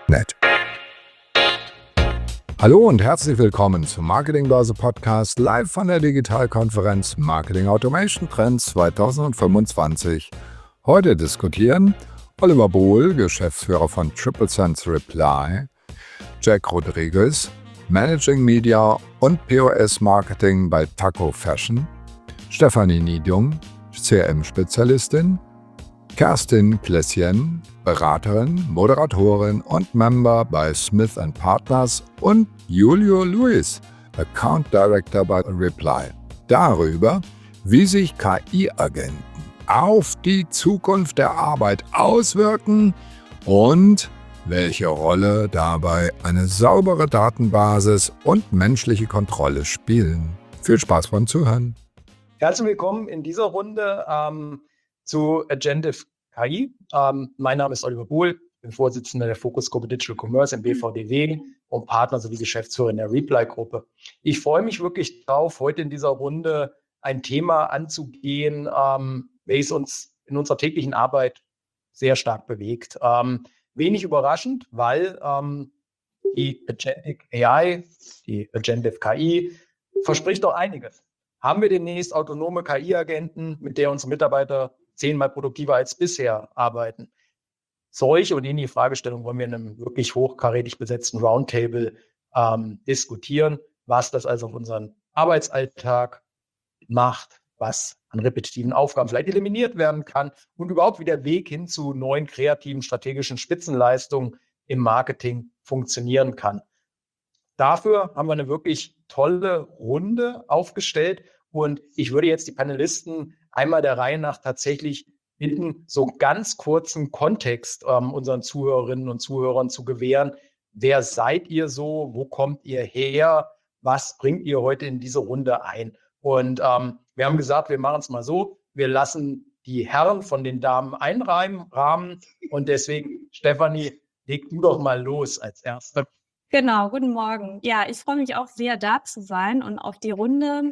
Net. Hallo und herzlich willkommen zum Marketingbörse Podcast live von der Digitalkonferenz Marketing Automation Trends 2025. Heute diskutieren Oliver Bohl, Geschäftsführer von Triple Sense Reply, Jack Rodriguez, Managing Media und POS Marketing bei Taco Fashion, Stefanie Niedung, CRM-Spezialistin, Kerstin Klesschen, Beraterin, Moderatorin und Member bei Smith & Partners und Julio Luis, Account Director bei Reply. Darüber, wie sich KI-Agenten auf die Zukunft der Arbeit auswirken und welche Rolle dabei eine saubere Datenbasis und menschliche Kontrolle spielen. Viel Spaß beim Zuhören. Herzlich willkommen in dieser Runde zu Agentive KI. Mein Name ist Oliver Bohl, bin Vorsitzender der Fokusgruppe Digital Commerce im BVDW und Partner sowie Geschäftsführer in der Reply-Gruppe. Ich freue mich wirklich drauf, heute in dieser Runde ein Thema anzugehen, welches uns in unserer täglichen Arbeit sehr stark bewegt. Wenig überraschend, weil die Agentic AI, die Agentive KI, verspricht doch einiges. Haben wir demnächst autonome KI-Agenten, mit der unsere Mitarbeiter 10-mal produktiver als bisher arbeiten? Solche und ähnliche Fragestellungen wollen wir in einem wirklich hochkarätig besetzten Roundtable diskutieren, was das also auf unseren Arbeitsalltag macht, was an repetitiven Aufgaben vielleicht eliminiert werden kann und überhaupt wie der Weg hin zu neuen kreativen, strategischen Spitzenleistungen im Marketing funktionieren kann. Dafür haben wir eine wirklich tolle Runde aufgestellt und ich würde jetzt die Panelisten einmal der Reihe nach tatsächlich bitten, so ganz kurzen Kontext unseren Zuhörerinnen und Zuhörern zu gewähren. Wer seid ihr so? Wo kommt ihr her? Was bringt ihr heute in diese Runde ein? Und wir haben gesagt, wir machen es mal so. Wir lassen die Herren von den Damen einrahmen und deswegen, Stefanie, leg du doch mal los als Erste. Genau, guten Morgen. Ja, ich freue mich auch sehr, da zu sein und auf die Runde.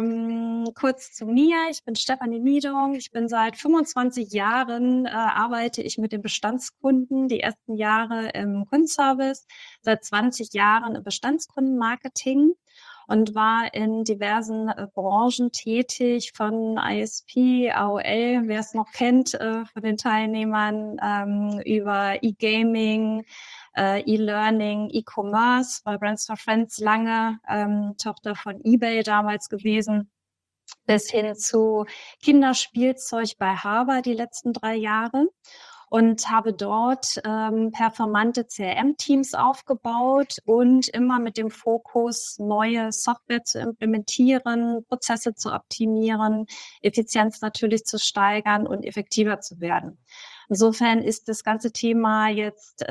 Kurz zu mir, ich bin Stefanie Niedung. Ich bin seit 25 Jahren, arbeite ich mit den Bestandskunden, die ersten Jahre im Kundenservice, seit 20 Jahren im Bestandskundenmarketing und war in diversen Branchen tätig, von ISP, AOL, wer es noch kennt von den Teilnehmern, über E-Gaming, E-Learning, E-Commerce, bei Brands for Friends lange, Tochter von eBay damals gewesen, bis hin zu Kinderspielzeug bei Harvard die letzten 3 Jahre und habe dort performante CRM-Teams aufgebaut und immer mit dem Fokus, neue Software zu implementieren, Prozesse zu optimieren, Effizienz natürlich zu steigern und effektiver zu werden. Insofern ist das ganze Thema jetzt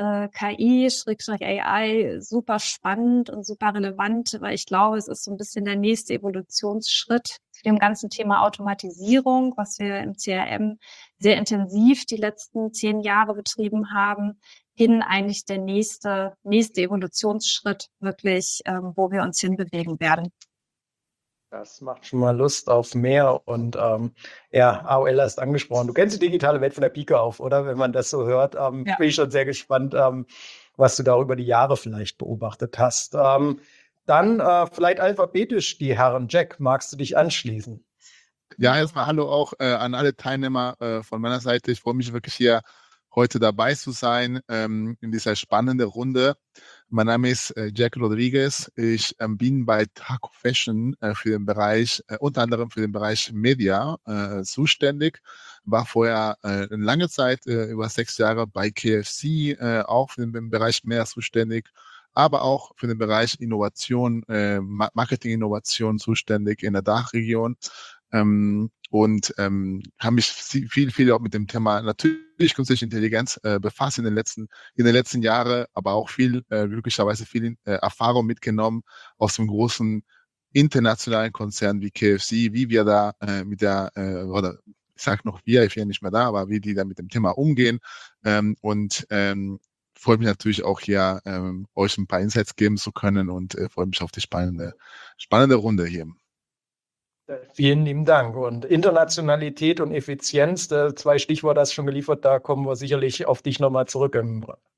KI/AI super spannend und super relevant, weil ich glaube, es ist so ein bisschen der nächste Evolutionsschritt zu dem ganzen Thema Automatisierung, was wir im CRM sehr intensiv die letzten 10 Jahre betrieben haben, hin eigentlich der nächste Evolutionsschritt wirklich, wo wir uns hinbewegen werden. Das macht schon mal Lust auf mehr und AOL hast angesprochen. Du kennst die digitale Welt von der Pike auf, oder? Wenn man das so hört, bin ich schon sehr gespannt, was du da über die Jahre vielleicht beobachtet hast. Dann vielleicht alphabetisch die Herren. Jack, magst du dich anschließen? Ja, erstmal hallo auch an alle Teilnehmer von meiner Seite. Ich freue mich wirklich hier heute dabei zu sein in dieser spannenden Runde. Mein Name ist Jack Rodriguez. Ich bin bei Taco Fashion für den Bereich, unter anderem für den Bereich Media zuständig. War vorher eine lange Zeit, über 6 Jahre bei KFC, auch für den Bereich Media zuständig, aber auch für den Bereich Innovation, Marketing-Innovation zuständig in der Dachregion. Und habe mich viel auch mit dem Thema natürlich künstliche Intelligenz befasst in den letzten Jahren, aber auch glücklicherweise viel Erfahrung mitgenommen aus dem großen internationalen Konzern wie KFC, wie wir da oder ich sage noch wir, ich bin ja nicht mehr da, aber wie die da mit dem Thema umgehen und freue mich natürlich auch hier, euch ein paar Insights geben zu können und freue mich auf die spannende Runde hier. Vielen lieben Dank. Und Internationalität und Effizienz, 2 Stichworte hast du schon geliefert, da kommen wir sicherlich auf dich nochmal zurück im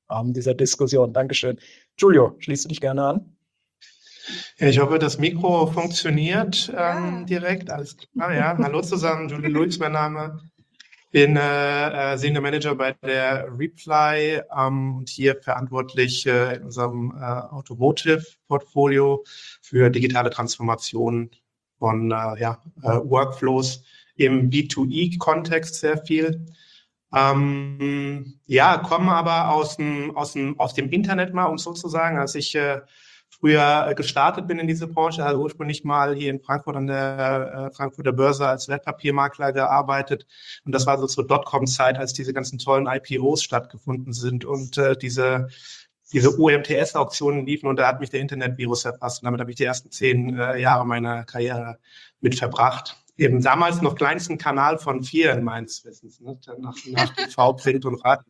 dieser Diskussion. Dankeschön. Giulio, schließt du dich gerne an? Ja, ich hoffe, das Mikro funktioniert direkt. Alles klar, ja. Hallo zusammen, Giulio Luiz, mein Name. Bin Senior Manager bei der Reply und hier verantwortlich in unserem Automotive-Portfolio für digitale Transformation von Workflows im B2E-Kontext sehr viel. Kommen aber aus dem Internet mal, um sozusagen, als ich früher gestartet bin in diese Branche, also ursprünglich mal hier in Frankfurt an der Frankfurter Börse als Wertpapiermakler gearbeitet. Und das war so zur Dotcom-Zeit, als diese ganzen tollen IPOs stattgefunden sind und diese OMTS-Auktionen liefen, und da hat mich der Internetvirus erfasst. Und damit habe ich die ersten 10 Jahre meiner Karriere mit verbracht. Eben damals noch kleinsten Kanal von 4 in meines Wissens, ne? nach TV, Print und Radio.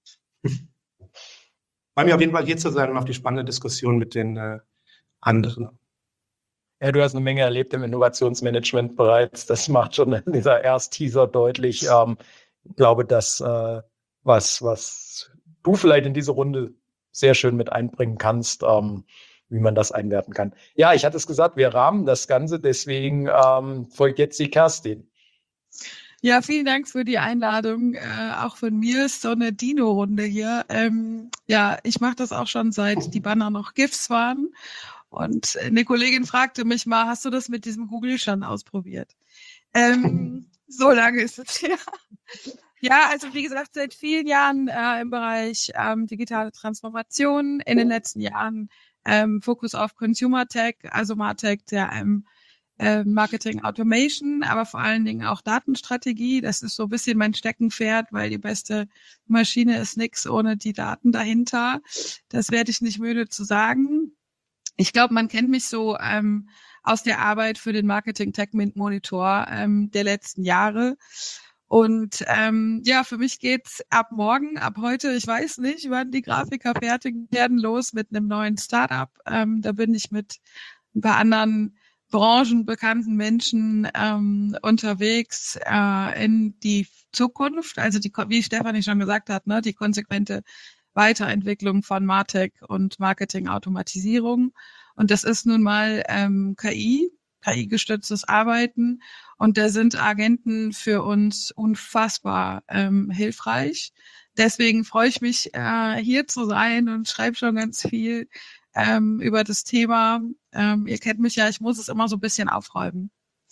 Freue mich auf jeden Fall hier zu sein und auf die spannende Diskussion mit den anderen. Ja, du hast eine Menge erlebt im Innovationsmanagement bereits. Das macht schon in dieser Erst-Teaser deutlich. Ich glaube, dass was du vielleicht in diese Runde sehr schön mit einbringen kannst, wie man das einwerten kann. Ja, ich hatte es gesagt, wir rahmen das Ganze, deswegen folgt jetzt die Kerstin. Ja, vielen Dank für die Einladung. Auch von mir ist so eine Dino-Runde hier. Ich mache das auch schon seit die Banner noch GIFs waren. Und eine Kollegin fragte mich mal, hast du das mit diesem Google schon ausprobiert? So lange ist es her. Ja, also wie gesagt, seit vielen Jahren im Bereich digitale Transformation. In den letzten Jahren Fokus auf Consumer Tech, also MarTech, CRM, Marketing Automation, aber vor allen Dingen auch Datenstrategie. Das ist so ein bisschen mein Steckenpferd, weil die beste Maschine ist nix ohne die Daten dahinter. Das werde ich nicht müde zu sagen. Ich glaube, man kennt mich so aus der Arbeit für den Marketing Tech Monitor der letzten Jahre. Und für mich geht's ab morgen, ab heute, ich weiß nicht, wann die Grafiker fertig werden, los mit einem neuen Startup. Da bin ich mit ein paar anderen branchenbekannten Menschen unterwegs in die Zukunft, also wie Stefanie schon gesagt hat, ne, die konsequente Weiterentwicklung von MarTech und Marketing-Automatisierung. Und das ist nun mal KI-gestütztes Arbeiten. Und da sind Agenten für uns unfassbar hilfreich. Deswegen freue ich mich, hier zu sein und schreibe schon ganz viel über das Thema. Ihr kennt mich ja, ich muss es immer so ein bisschen aufräumen.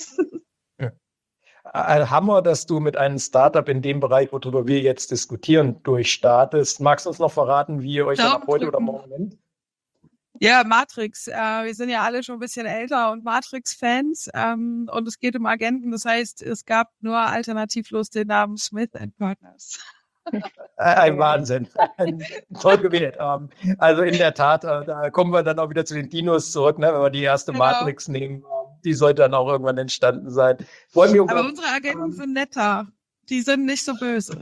Hammer, dass du mit einem Startup in dem Bereich, worüber wir jetzt diskutieren, durchstartest. Magst du uns noch verraten, wie ihr euch dann ab heute oder morgen nennt? Ja, Matrix. Wir sind ja alle schon ein bisschen älter und Matrix-Fans. Und es geht um Agenten. Das heißt, es gab nur alternativlos den Namen Smith & Partners. Ein Wahnsinn. Toll gewählt. Also in der Tat, da kommen wir dann auch wieder zu den Dinos zurück, ne, wenn wir die erste Matrix nehmen. Die sollte dann auch irgendwann entstanden sein. Aber unsere Agenten sind netter. Die sind nicht so böse.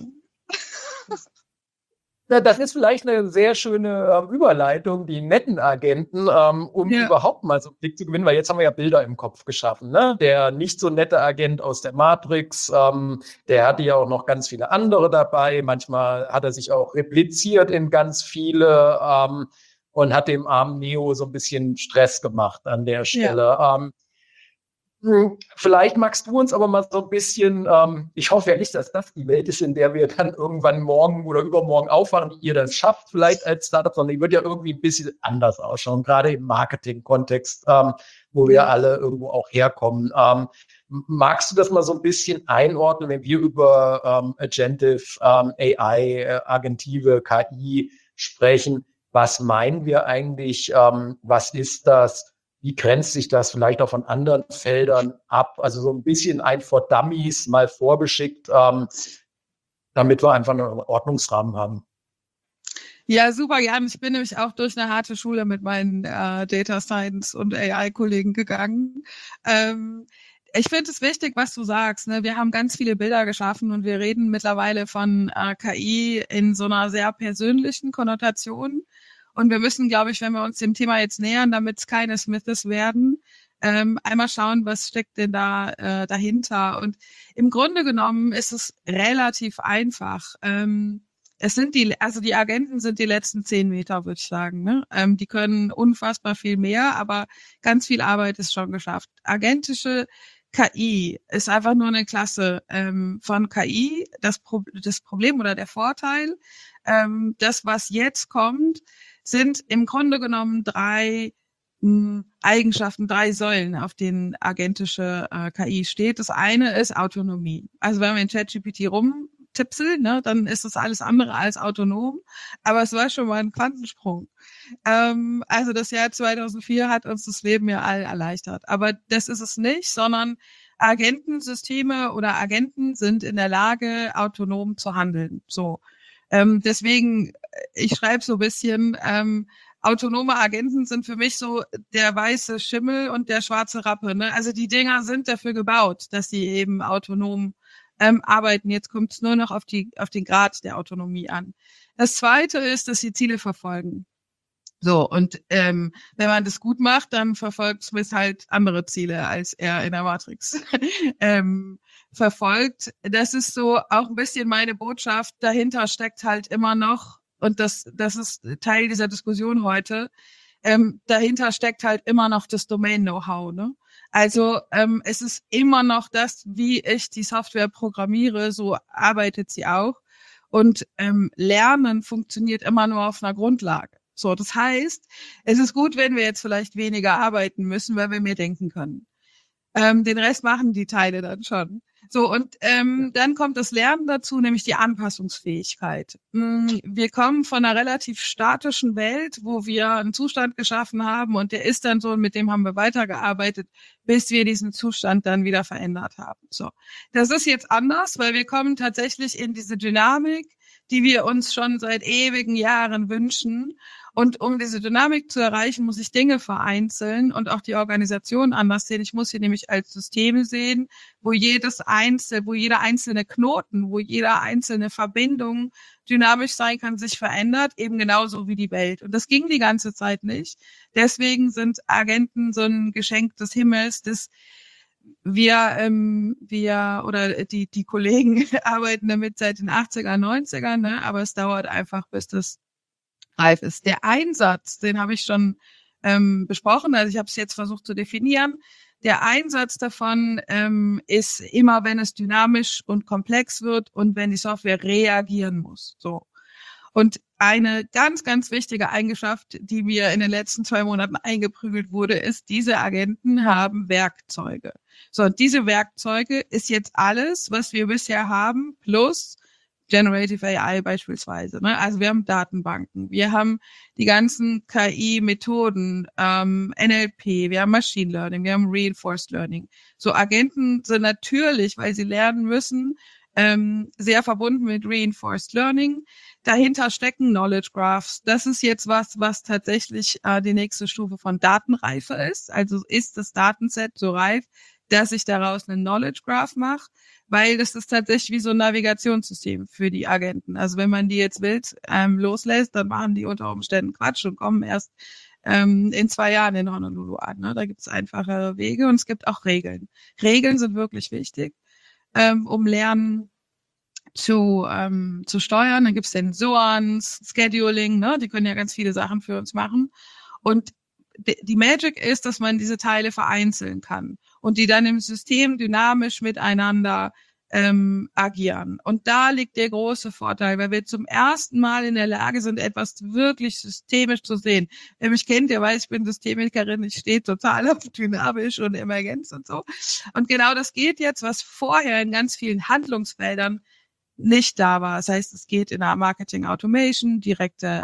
Das ist vielleicht eine sehr schöne Überleitung, die netten Agenten, überhaupt mal so einen Blick zu gewinnen, weil jetzt haben wir ja Bilder im Kopf geschaffen. Ne? Der nicht so nette Agent aus der Matrix, der hatte ja auch noch ganz viele andere dabei. Manchmal hat er sich auch repliziert in ganz viele und hat dem armen Neo so ein bisschen Stress gemacht an der Stelle. Ja. Vielleicht magst du uns aber mal so ein bisschen, ich hoffe ja nicht, dass das die Welt ist, in der wir dann irgendwann morgen oder übermorgen aufwachen, wie ihr das schafft, vielleicht als Startup, sondern die wird ja irgendwie ein bisschen anders ausschauen, gerade im Marketing-Kontext, wo wir alle irgendwo auch herkommen. Magst du das mal so ein bisschen einordnen, wenn wir über Agentive AI, Agentive, KI sprechen? Was meinen wir eigentlich? Was ist das? Wie grenzt sich das vielleicht auch von anderen Feldern ab? Also so ein bisschen ein for Dummies mal vorbeschickt, damit wir einfach einen Ordnungsrahmen haben. Ja, super, Jan. Ich bin nämlich auch durch eine harte Schule mit meinen Data Science und AI-Kollegen gegangen. Ich finde es wichtig, was du sagst. Ne? Wir haben ganz viele Bilder geschaffen und wir reden mittlerweile von KI in so einer sehr persönlichen Konnotation. Und wir müssen, glaube ich, wenn wir uns dem Thema jetzt nähern, damit es keine Smiths werden, einmal schauen, was steckt denn da dahinter. Und im Grunde genommen ist es relativ einfach. die Agenten sind die letzten 10 Meter, würde ich sagen. Ne? Die können unfassbar viel mehr, aber ganz viel Arbeit ist schon geschafft. Agentische KI ist einfach nur eine Klasse von KI. Das Problem oder der Vorteil, das, was jetzt kommt, sind im Grunde genommen 3 Eigenschaften, 3 Säulen, auf denen agentische KI steht. Das eine ist Autonomie. Also wenn wir in ChatGPT rumtipseln, ne, dann ist das alles andere als autonom. Aber es war schon mal ein Quantensprung. Also das Jahr 2004 hat uns das Leben ja all erleichtert. Aber das ist es nicht, sondern Agentensysteme oder Agenten sind in der Lage, autonom zu handeln. So. Deswegen, ich schreibe so ein bisschen, autonome Agenten sind für mich so der weiße Schimmel und der schwarze Rappe. Ne? Also die Dinger sind dafür gebaut, dass sie eben autonom arbeiten. Jetzt kommt es nur noch auf den Grad der Autonomie an. Das Zweite ist, dass sie Ziele verfolgen. So, und wenn man das gut macht, dann verfolgt Smith halt andere Ziele, als er in der Matrix verfolgt. Das ist so auch ein bisschen meine Botschaft. Dahinter steckt halt immer noch, und das ist Teil dieser Diskussion heute, dahinter steckt halt immer noch das Domain-Know-how. Ne? Also es ist immer noch das, wie ich die Software programmiere, so arbeitet sie auch. Und Lernen funktioniert immer nur auf einer Grundlage. So, das heißt, es ist gut, wenn wir jetzt vielleicht weniger arbeiten müssen, weil wir mehr denken können. Den Rest machen die Teile dann schon. So, und dann kommt das Lernen dazu, nämlich die Anpassungsfähigkeit. Wir kommen von einer relativ statischen Welt, wo wir einen Zustand geschaffen haben und der ist dann so, und mit dem haben wir weitergearbeitet, bis wir diesen Zustand dann wieder verändert haben. So, das ist jetzt anders, weil wir kommen tatsächlich in diese Dynamik, die wir uns schon seit ewigen Jahren wünschen. Und um diese Dynamik zu erreichen, muss ich Dinge vereinzeln und auch die Organisation anders sehen. Ich muss sie nämlich als Systeme sehen, wo jeder einzelne Knoten, wo jede einzelne Verbindung dynamisch sein kann, sich verändert, eben genauso wie die Welt. Und das ging die ganze Zeit nicht. Deswegen sind Agenten so ein Geschenk des Himmels, das die Kollegen arbeiten damit seit den 80er, 90er, ne? Aber es dauert einfach, bis das reif ist. Der Einsatz, den habe ich schon besprochen, also ich habe es jetzt versucht zu definieren. Der Einsatz davon ist immer, wenn es dynamisch und komplex wird und wenn die Software reagieren muss. So. Und eine ganz, ganz wichtige Eigenschaft, die mir in den letzten 2 Monaten eingeprügelt wurde, ist, diese Agenten haben Werkzeuge. So, und diese Werkzeuge ist jetzt alles, was wir bisher haben, plus Generative AI beispielsweise. Ne? Also wir haben Datenbanken, wir haben die ganzen KI-Methoden, NLP, wir haben Machine Learning, wir haben Reinforced Learning. So Agenten sind natürlich, weil sie lernen müssen, sehr verbunden mit Reinforced Learning. Dahinter stecken Knowledge Graphs. Das ist jetzt was tatsächlich die nächste Stufe von Datenreife ist. Also ist das Datenset so reif, dass ich daraus einen Knowledge Graph mache, weil das ist tatsächlich wie so ein Navigationssystem für die Agenten. Also wenn man die jetzt wild loslässt, dann machen die unter Umständen Quatsch und kommen erst in 2 Jahren in Honolulu an. Ne? Da gibt es einfachere Wege und es gibt auch Regeln. Regeln sind wirklich wichtig, um Lernen zu steuern. Dann gibt es Sensoren, Scheduling, ne? Die können ja ganz viele Sachen für uns machen. Und die Magic ist, dass man diese Teile vereinzeln kann und die dann im System dynamisch miteinander agieren. Und da liegt der große Vorteil, weil wir zum ersten Mal in der Lage sind, etwas wirklich systemisch zu sehen. Wer mich kennt, der weiß, ich bin Systemikerin, ich stehe total auf dynamisch und Emergenz und so. Und genau das geht jetzt, was vorher in ganz vielen Handlungsfeldern nicht da war. Das heißt, es geht in der Marketing Automation, direkte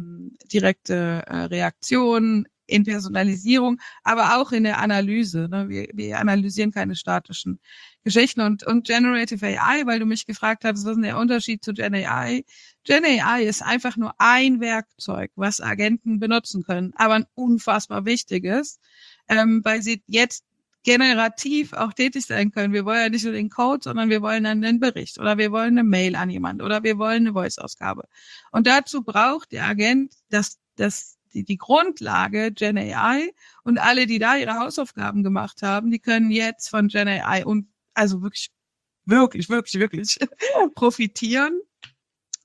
Reaktion, in Personalisierung, aber auch in der Analyse. Ne? Wir analysieren keine statischen Geschichten. Und Generative AI, weil du mich gefragt hast, was ist der Unterschied zu Gen AI? Gen AI ist einfach nur ein Werkzeug, was Agenten benutzen können, aber ein unfassbar wichtiges, weil sie jetzt generativ auch tätig sein können. Wir wollen ja nicht nur den Code, sondern wir wollen dann einen Bericht oder wir wollen eine Mail an jemanden oder wir wollen eine Voice-Ausgabe. Und dazu braucht der Agent die Grundlage Gen AI und alle, die da ihre Hausaufgaben gemacht haben, die können jetzt von Gen AI und also wirklich profitieren.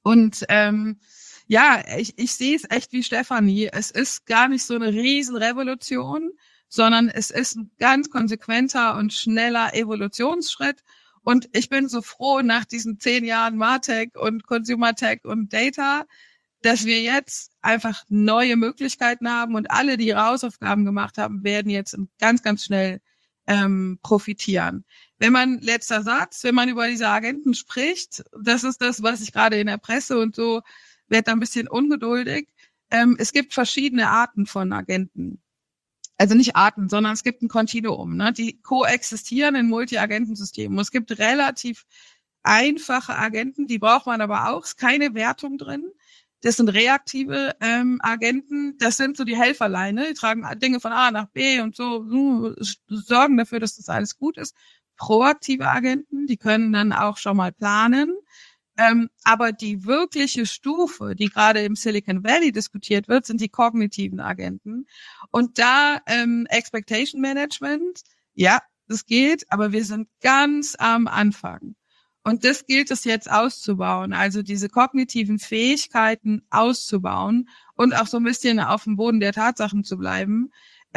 Und ich sehe es echt wie Stefanie. Es ist gar nicht so eine Riesenrevolution, sondern es ist ein ganz konsequenter und schneller Evolutionsschritt. Und ich bin so froh nach diesen 10 Jahren Martech und Consumer Tech und Data, dass wir jetzt einfach neue Möglichkeiten haben und alle, die ihre Hausaufgaben gemacht haben, werden jetzt ganz, ganz schnell profitieren. Wenn man über diese Agenten spricht, das ist das, was ich gerade in der Presse und so, werde ein bisschen ungeduldig. Es gibt verschiedene Arten von Agenten. Also nicht Arten, sondern es gibt ein Kontinuum, ne? Die koexistieren in Multi-Agenten-Systemen. Es gibt relativ einfache Agenten, die braucht man aber auch. Es ist keine Wertung drin. Das sind reaktive Agenten. Das sind so die Helferleine. Die tragen Dinge von A nach B und so, sorgen dafür, dass das alles gut ist. Proaktive Agenten, die können dann auch schon mal planen. Aber die wirkliche Stufe, die gerade im Silicon Valley diskutiert wird, sind die kognitiven Agenten. Und da Expectation Management, ja, das geht, aber wir sind ganz am Anfang. Und das gilt es jetzt auszubauen, also diese kognitiven Fähigkeiten auszubauen und auch so ein bisschen auf dem Boden der Tatsachen zu bleiben.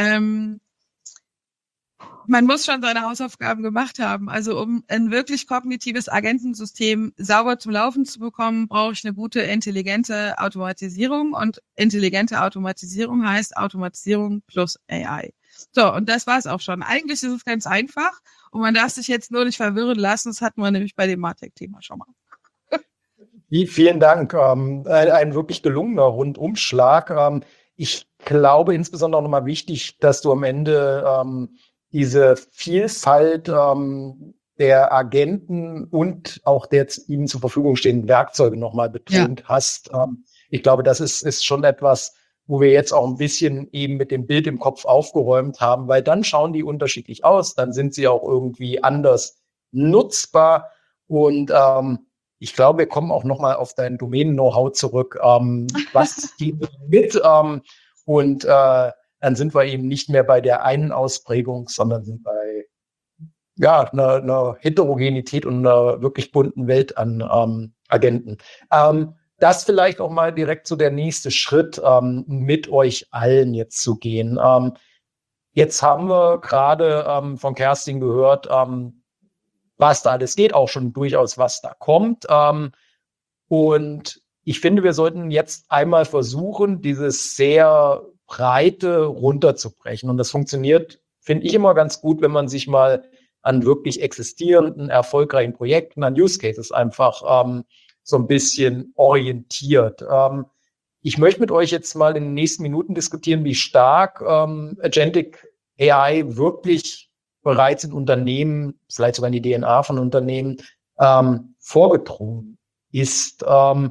Man muss schon seine Hausaufgaben gemacht haben. Also um ein wirklich kognitives Agentensystem sauber zum Laufen zu bekommen, brauche ich eine gute, intelligente Automatisierung. Und intelligente Automatisierung heißt Automatisierung plus AI. So, und das war's auch schon. Eigentlich ist es ganz einfach und man darf sich jetzt nur nicht verwirren lassen. Das hatten wir nämlich bei dem Martech-Thema schon mal. Vielen Dank. Ein wirklich gelungener Rundumschlag. Ich glaube insbesondere auch nochmal wichtig, dass du am Ende diese Vielfalt der Agenten und auch der ihnen zur Verfügung stehenden Werkzeuge nochmal betont hast. Ich glaube, das ist schon etwas, wo wir jetzt auch ein bisschen eben mit dem Bild im Kopf aufgeräumt haben, weil dann schauen die unterschiedlich aus, dann sind sie auch irgendwie anders nutzbar und ich glaube, wir kommen auch nochmal auf dein Domänen-Know-how zurück, was geht mit und dann sind wir eben nicht mehr bei der einen Ausprägung, sondern sind bei einer Heterogenität und einer wirklich bunten Welt an Agenten. Das vielleicht auch mal direkt so der nächste Schritt, mit euch allen jetzt zu gehen. Jetzt haben wir gerade von Kerstin gehört, was da alles geht, auch schon durchaus, was da kommt. Und ich finde, wir sollten jetzt einmal versuchen, dieses sehr Breite runterzubrechen. Und das funktioniert, finde ich, immer ganz gut, wenn man sich mal an wirklich existierenden, erfolgreichen Projekten, an Use Cases einfach so ein bisschen orientiert. Ich möchte mit euch jetzt mal in den nächsten Minuten diskutieren, wie stark Agentic AI wirklich bereits in Unternehmen, vielleicht sogar in die DNA von Unternehmen, vorgedrungen ist.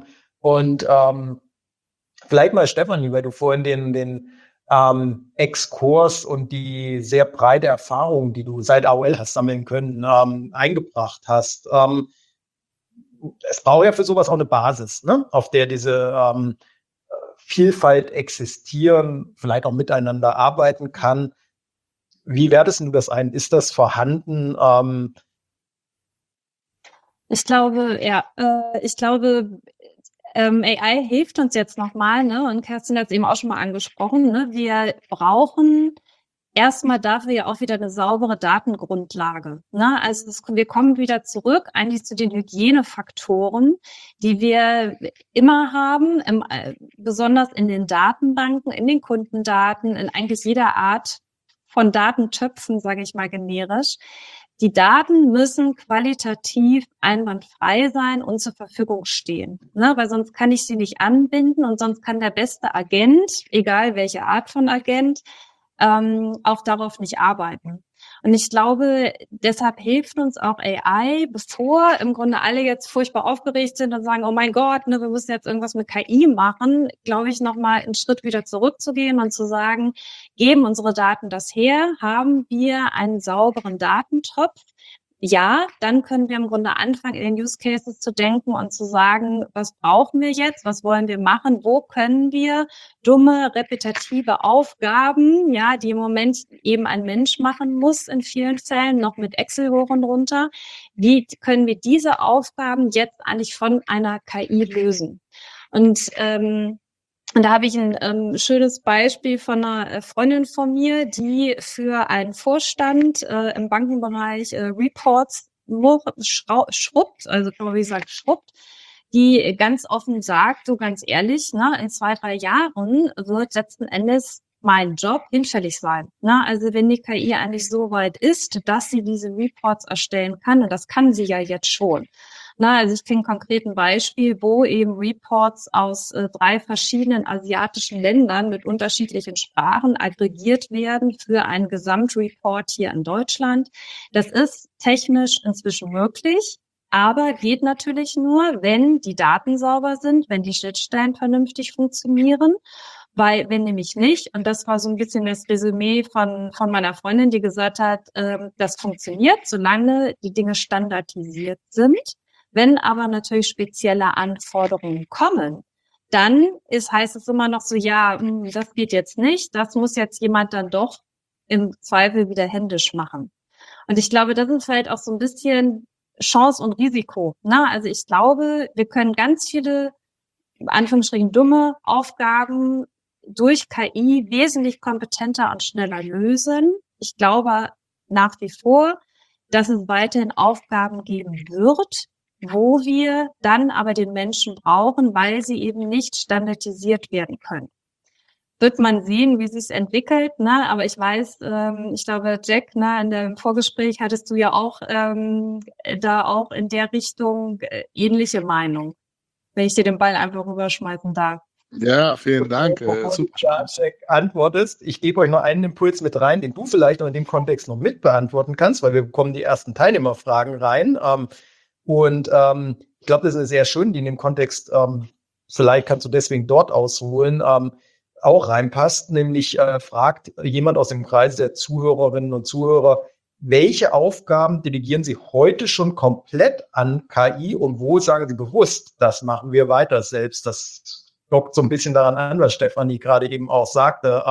Vielleicht mal, Stefanie, weil du vorhin den Exkurs und die sehr breite Erfahrung, die du seit AOL hast sammeln können, eingebracht hast. Es braucht ja für sowas auch eine Basis, ne? Auf der diese Vielfalt existieren, vielleicht auch miteinander arbeiten kann. Wie wertest du das ein? Ist das vorhanden? Ich glaube, AI hilft uns jetzt nochmal, ne? Und Kerstin hat es eben auch schon mal angesprochen, ne? Wir brauchen erstmal dafür ja auch wieder eine saubere Datengrundlage, ne? Also wir kommen wieder zurück eigentlich zu den Hygienefaktoren, die wir immer haben, besonders in den Datenbanken, in den Kundendaten, in eigentlich jeder Art von Datentöpfen, sage ich mal generisch. Die Daten müssen qualitativ einwandfrei sein und zur Verfügung stehen, ne? Weil sonst kann ich sie nicht anbinden und sonst kann der beste Agent, egal welche Art von Agent, auch darauf nicht arbeiten. Und ich glaube, deshalb hilft uns auch AI, bevor im Grunde alle jetzt furchtbar aufgeregt sind und sagen, oh mein Gott, ne, wir müssen jetzt irgendwas mit KI machen, glaube ich, nochmal einen Schritt wieder zurückzugehen und zu sagen, geben unsere Daten das her, haben wir einen sauberen Datentopf, ja, dann können wir im Grunde anfangen, in den Use Cases zu denken und zu sagen, was brauchen wir jetzt, was wollen wir machen, wo können wir dumme, repetitive Aufgaben, ja, die im Moment eben ein Mensch machen muss in vielen Fällen, noch mit Excel hoch und runter, wie können wir diese Aufgaben jetzt eigentlich von einer KI lösen? Und da habe ich ein schönes Beispiel von einer Freundin von mir, die für einen Vorstand im Bankenbereich Reports schrubbt, also kann man wie sagen, schrubbt, die ganz offen sagt, so ganz ehrlich, ne, in 2, 3 Jahren wird letzten Endes mein Job hinfällig sein. Ne? Also wenn die KI eigentlich so weit ist, dass sie diese Reports erstellen kann, und das kann sie ja jetzt schon. Na, also ich kenne konkret ein Beispiel, wo eben Reports aus 3 verschiedenen asiatischen Ländern mit unterschiedlichen Sprachen aggregiert werden für einen Gesamtreport hier in Deutschland. Das ist technisch inzwischen möglich, aber geht natürlich nur, wenn die Daten sauber sind, wenn die Schnittstellen vernünftig funktionieren. Weil wenn nämlich nicht, und das war so ein bisschen das Resümee von meiner Freundin, die gesagt hat, das funktioniert, solange die Dinge standardisiert sind. Wenn aber natürlich spezielle Anforderungen kommen, dann heißt es immer noch so, ja, das geht jetzt nicht, das muss jetzt jemand dann doch im Zweifel wieder händisch machen. Und ich glaube, das ist vielleicht auch so ein bisschen Chance und Risiko. Ne? Also ich glaube, wir können ganz viele, in Anführungsstrichen, dumme Aufgaben durch KI wesentlich kompetenter und schneller lösen. Ich glaube nach wie vor, dass es weiterhin Aufgaben geben wird, wo wir dann aber den Menschen brauchen, weil sie eben nicht standardisiert werden können. Wird man sehen, wie sich es entwickelt, ne? Aber ich weiß, ich glaube, Jack, ne, in dem Vorgespräch hattest du ja auch da auch in der Richtung ähnliche Meinung, wenn ich dir den Ball einfach rüberschmeißen darf. Ja, vielen Dank. Bevor du Super. Jack antwortest, ich gebe euch noch einen Impuls mit rein, den du vielleicht noch in dem Kontext noch mit beantworten kannst, weil wir bekommen die ersten Teilnehmerfragen rein. Ich glaube, das ist sehr schön, die in dem Kontext, vielleicht kannst du deswegen dort ausholen, auch reinpasst, nämlich fragt jemand aus dem Kreis der Zuhörerinnen und Zuhörer, welche Aufgaben delegieren Sie heute schon komplett an KI und wo sagen Sie bewusst, das machen wir weiter selbst? Das dockt so ein bisschen daran an, was Stefanie gerade eben auch sagte,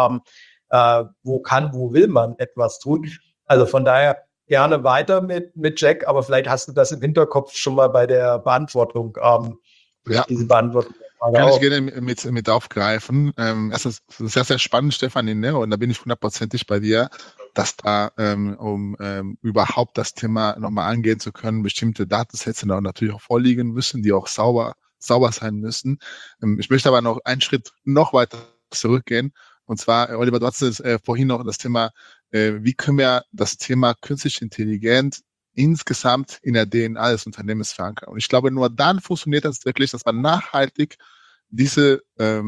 wo will man etwas tun? Also von daher gerne weiter mit Jack, aber vielleicht hast du das im Hinterkopf schon mal bei der Beantwortung, diese Beantwortung. Kann ich gerne mit aufgreifen. Es ist sehr, sehr spannend, Stefanie, ne? Und da bin ich 100%ig bei dir, dass da, um überhaupt das Thema nochmal angehen zu können, bestimmte Datensätze da natürlich auch vorliegen müssen, die auch sauber sein müssen. Ich möchte aber noch einen Schritt noch weiter zurückgehen. Und zwar, Oliver, du hast vorhin noch das Thema, wie können wir das Thema künstliche Intelligenz insgesamt in der DNA des Unternehmens verankern. Und ich glaube, nur dann funktioniert das wirklich, dass man nachhaltig diese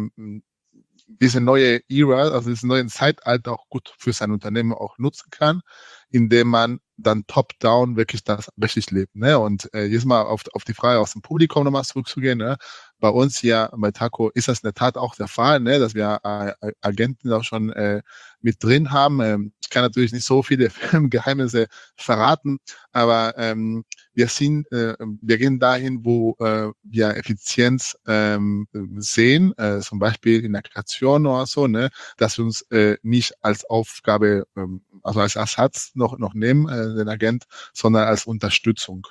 neue Ära, also diesen neuen Zeitalter auch gut für sein Unternehmen auch nutzen kann, indem man dann top-down wirklich das richtig lebt. Ne? Und jetzt mal auf die Frage aus dem Publikum nochmal zurückzugehen. Ne? Bei uns hier bei Taco ist das in der Tat auch der Fall, ne? Dass wir Agenten auch schon mit drin haben. Ich kann natürlich nicht so viele Firmengeheimnisse verraten, aber wir gehen dahin, wo wir Effizienz sehen, zum Beispiel in der Kreation oder so, ne? Dass wir uns nicht als Aufgabe, also als Ersatz noch nehmen, den Agent, sondern als Unterstützung.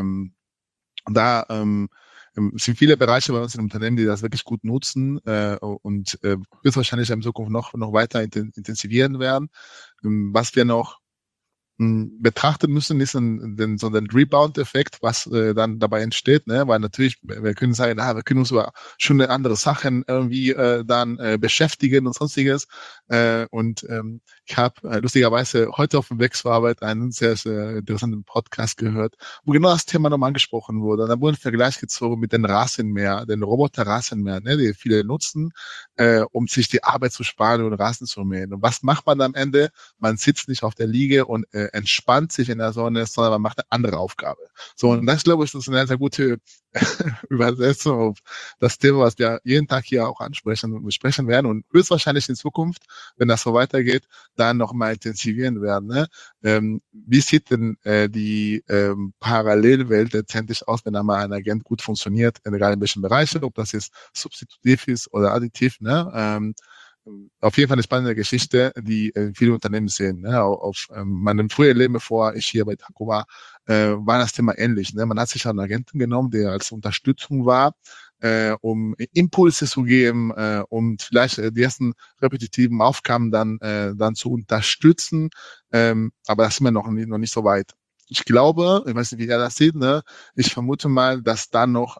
Sind viele Bereiche bei uns im Unternehmen, die das wirklich gut nutzen und wird wahrscheinlich in Zukunft noch weiter intensivieren werden. Was wir noch betrachten müssen, ist so ein Rebound-Effekt, was dann dabei entsteht, ne? Weil natürlich, wir können sagen, wir können uns über schon andere Sachen irgendwie dann beschäftigen und sonstiges. Ich habe lustigerweise heute auf dem Weg zur Arbeit einen sehr, sehr interessanten Podcast gehört, wo genau das Thema nochmal angesprochen wurde. Da wurde ein Vergleich gezogen mit den Rasenmäher, den Roboter-Rasenmäher, ne, die viele nutzen, um sich die Arbeit zu sparen und Rasen zu mähen. Und was macht man am Ende? Man sitzt nicht auf der Liege und entspannt sich in der Sonne, sondern man macht eine andere Aufgabe. So, und das, glaube ich, ist eine sehr gute Übersetzung auf das Thema, was wir jeden Tag hier auch ansprechen und besprechen werden und höchstwahrscheinlich in Zukunft, wenn das so weitergeht, dann nochmal intensivieren werden. Ne? Wie sieht denn die Parallelwelt letztendlich aus, wenn einmal ein Agent gut funktioniert, egal in welchen Bereichen, ob das jetzt substitutiv ist oder additiv, ne? Auf jeden Fall eine spannende Geschichte, die viele Unternehmen sehen. Ne? Auf meinem früheren Leben, bevor ich hier bei Taco war, war das Thema ähnlich. Ne? Man hat sich einen Agenten genommen, der als Unterstützung war, um Impulse zu geben und vielleicht die ersten repetitiven Aufgaben dann zu unterstützen. Aber das sind wir noch nicht so weit. Ich glaube, ich weiß nicht, wie ihr das seht, ne? Ich vermute mal, dass da noch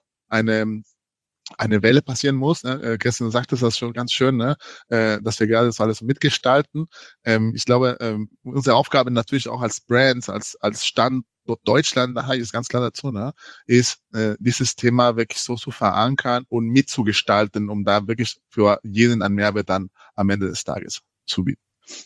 eine Welle passieren muss. Ne? Christian sagte das schon ganz schön, ne? Dass wir gerade das alles mitgestalten. Ich glaube, unsere Aufgabe natürlich auch als Brands, als Standort Deutschland, da ist ganz klar dazu, ne? Ist dieses Thema wirklich so zu verankern und mitzugestalten, um da wirklich für jeden einen Mehrwert dann am Ende des Tages zu bieten.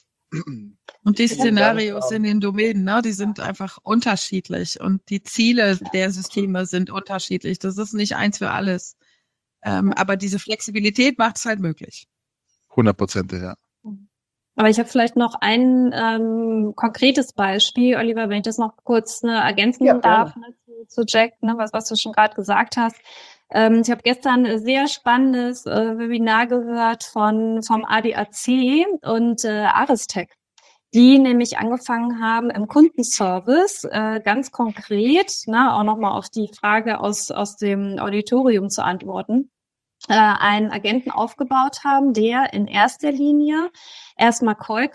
Und die Szenarios in den Domänen, ne, die sind einfach unterschiedlich und die Ziele der Systeme sind unterschiedlich. Das ist nicht eins für alles. Aber diese Flexibilität macht es halt möglich. 100%, ja. Aber ich habe vielleicht noch ein konkretes Beispiel, Oliver, wenn ich das noch kurz ergänzen darf, ne, zu Jack, ne, was du schon gerade gesagt hast. Ich habe gestern ein sehr spannendes Webinar gehört vom ADAC und Aristec, die nämlich angefangen haben im Kundenservice ganz konkret, ne, auch nochmal auf die Frage aus dem Auditorium zu antworten, einen Agenten aufgebaut haben, der in erster Linie erstmal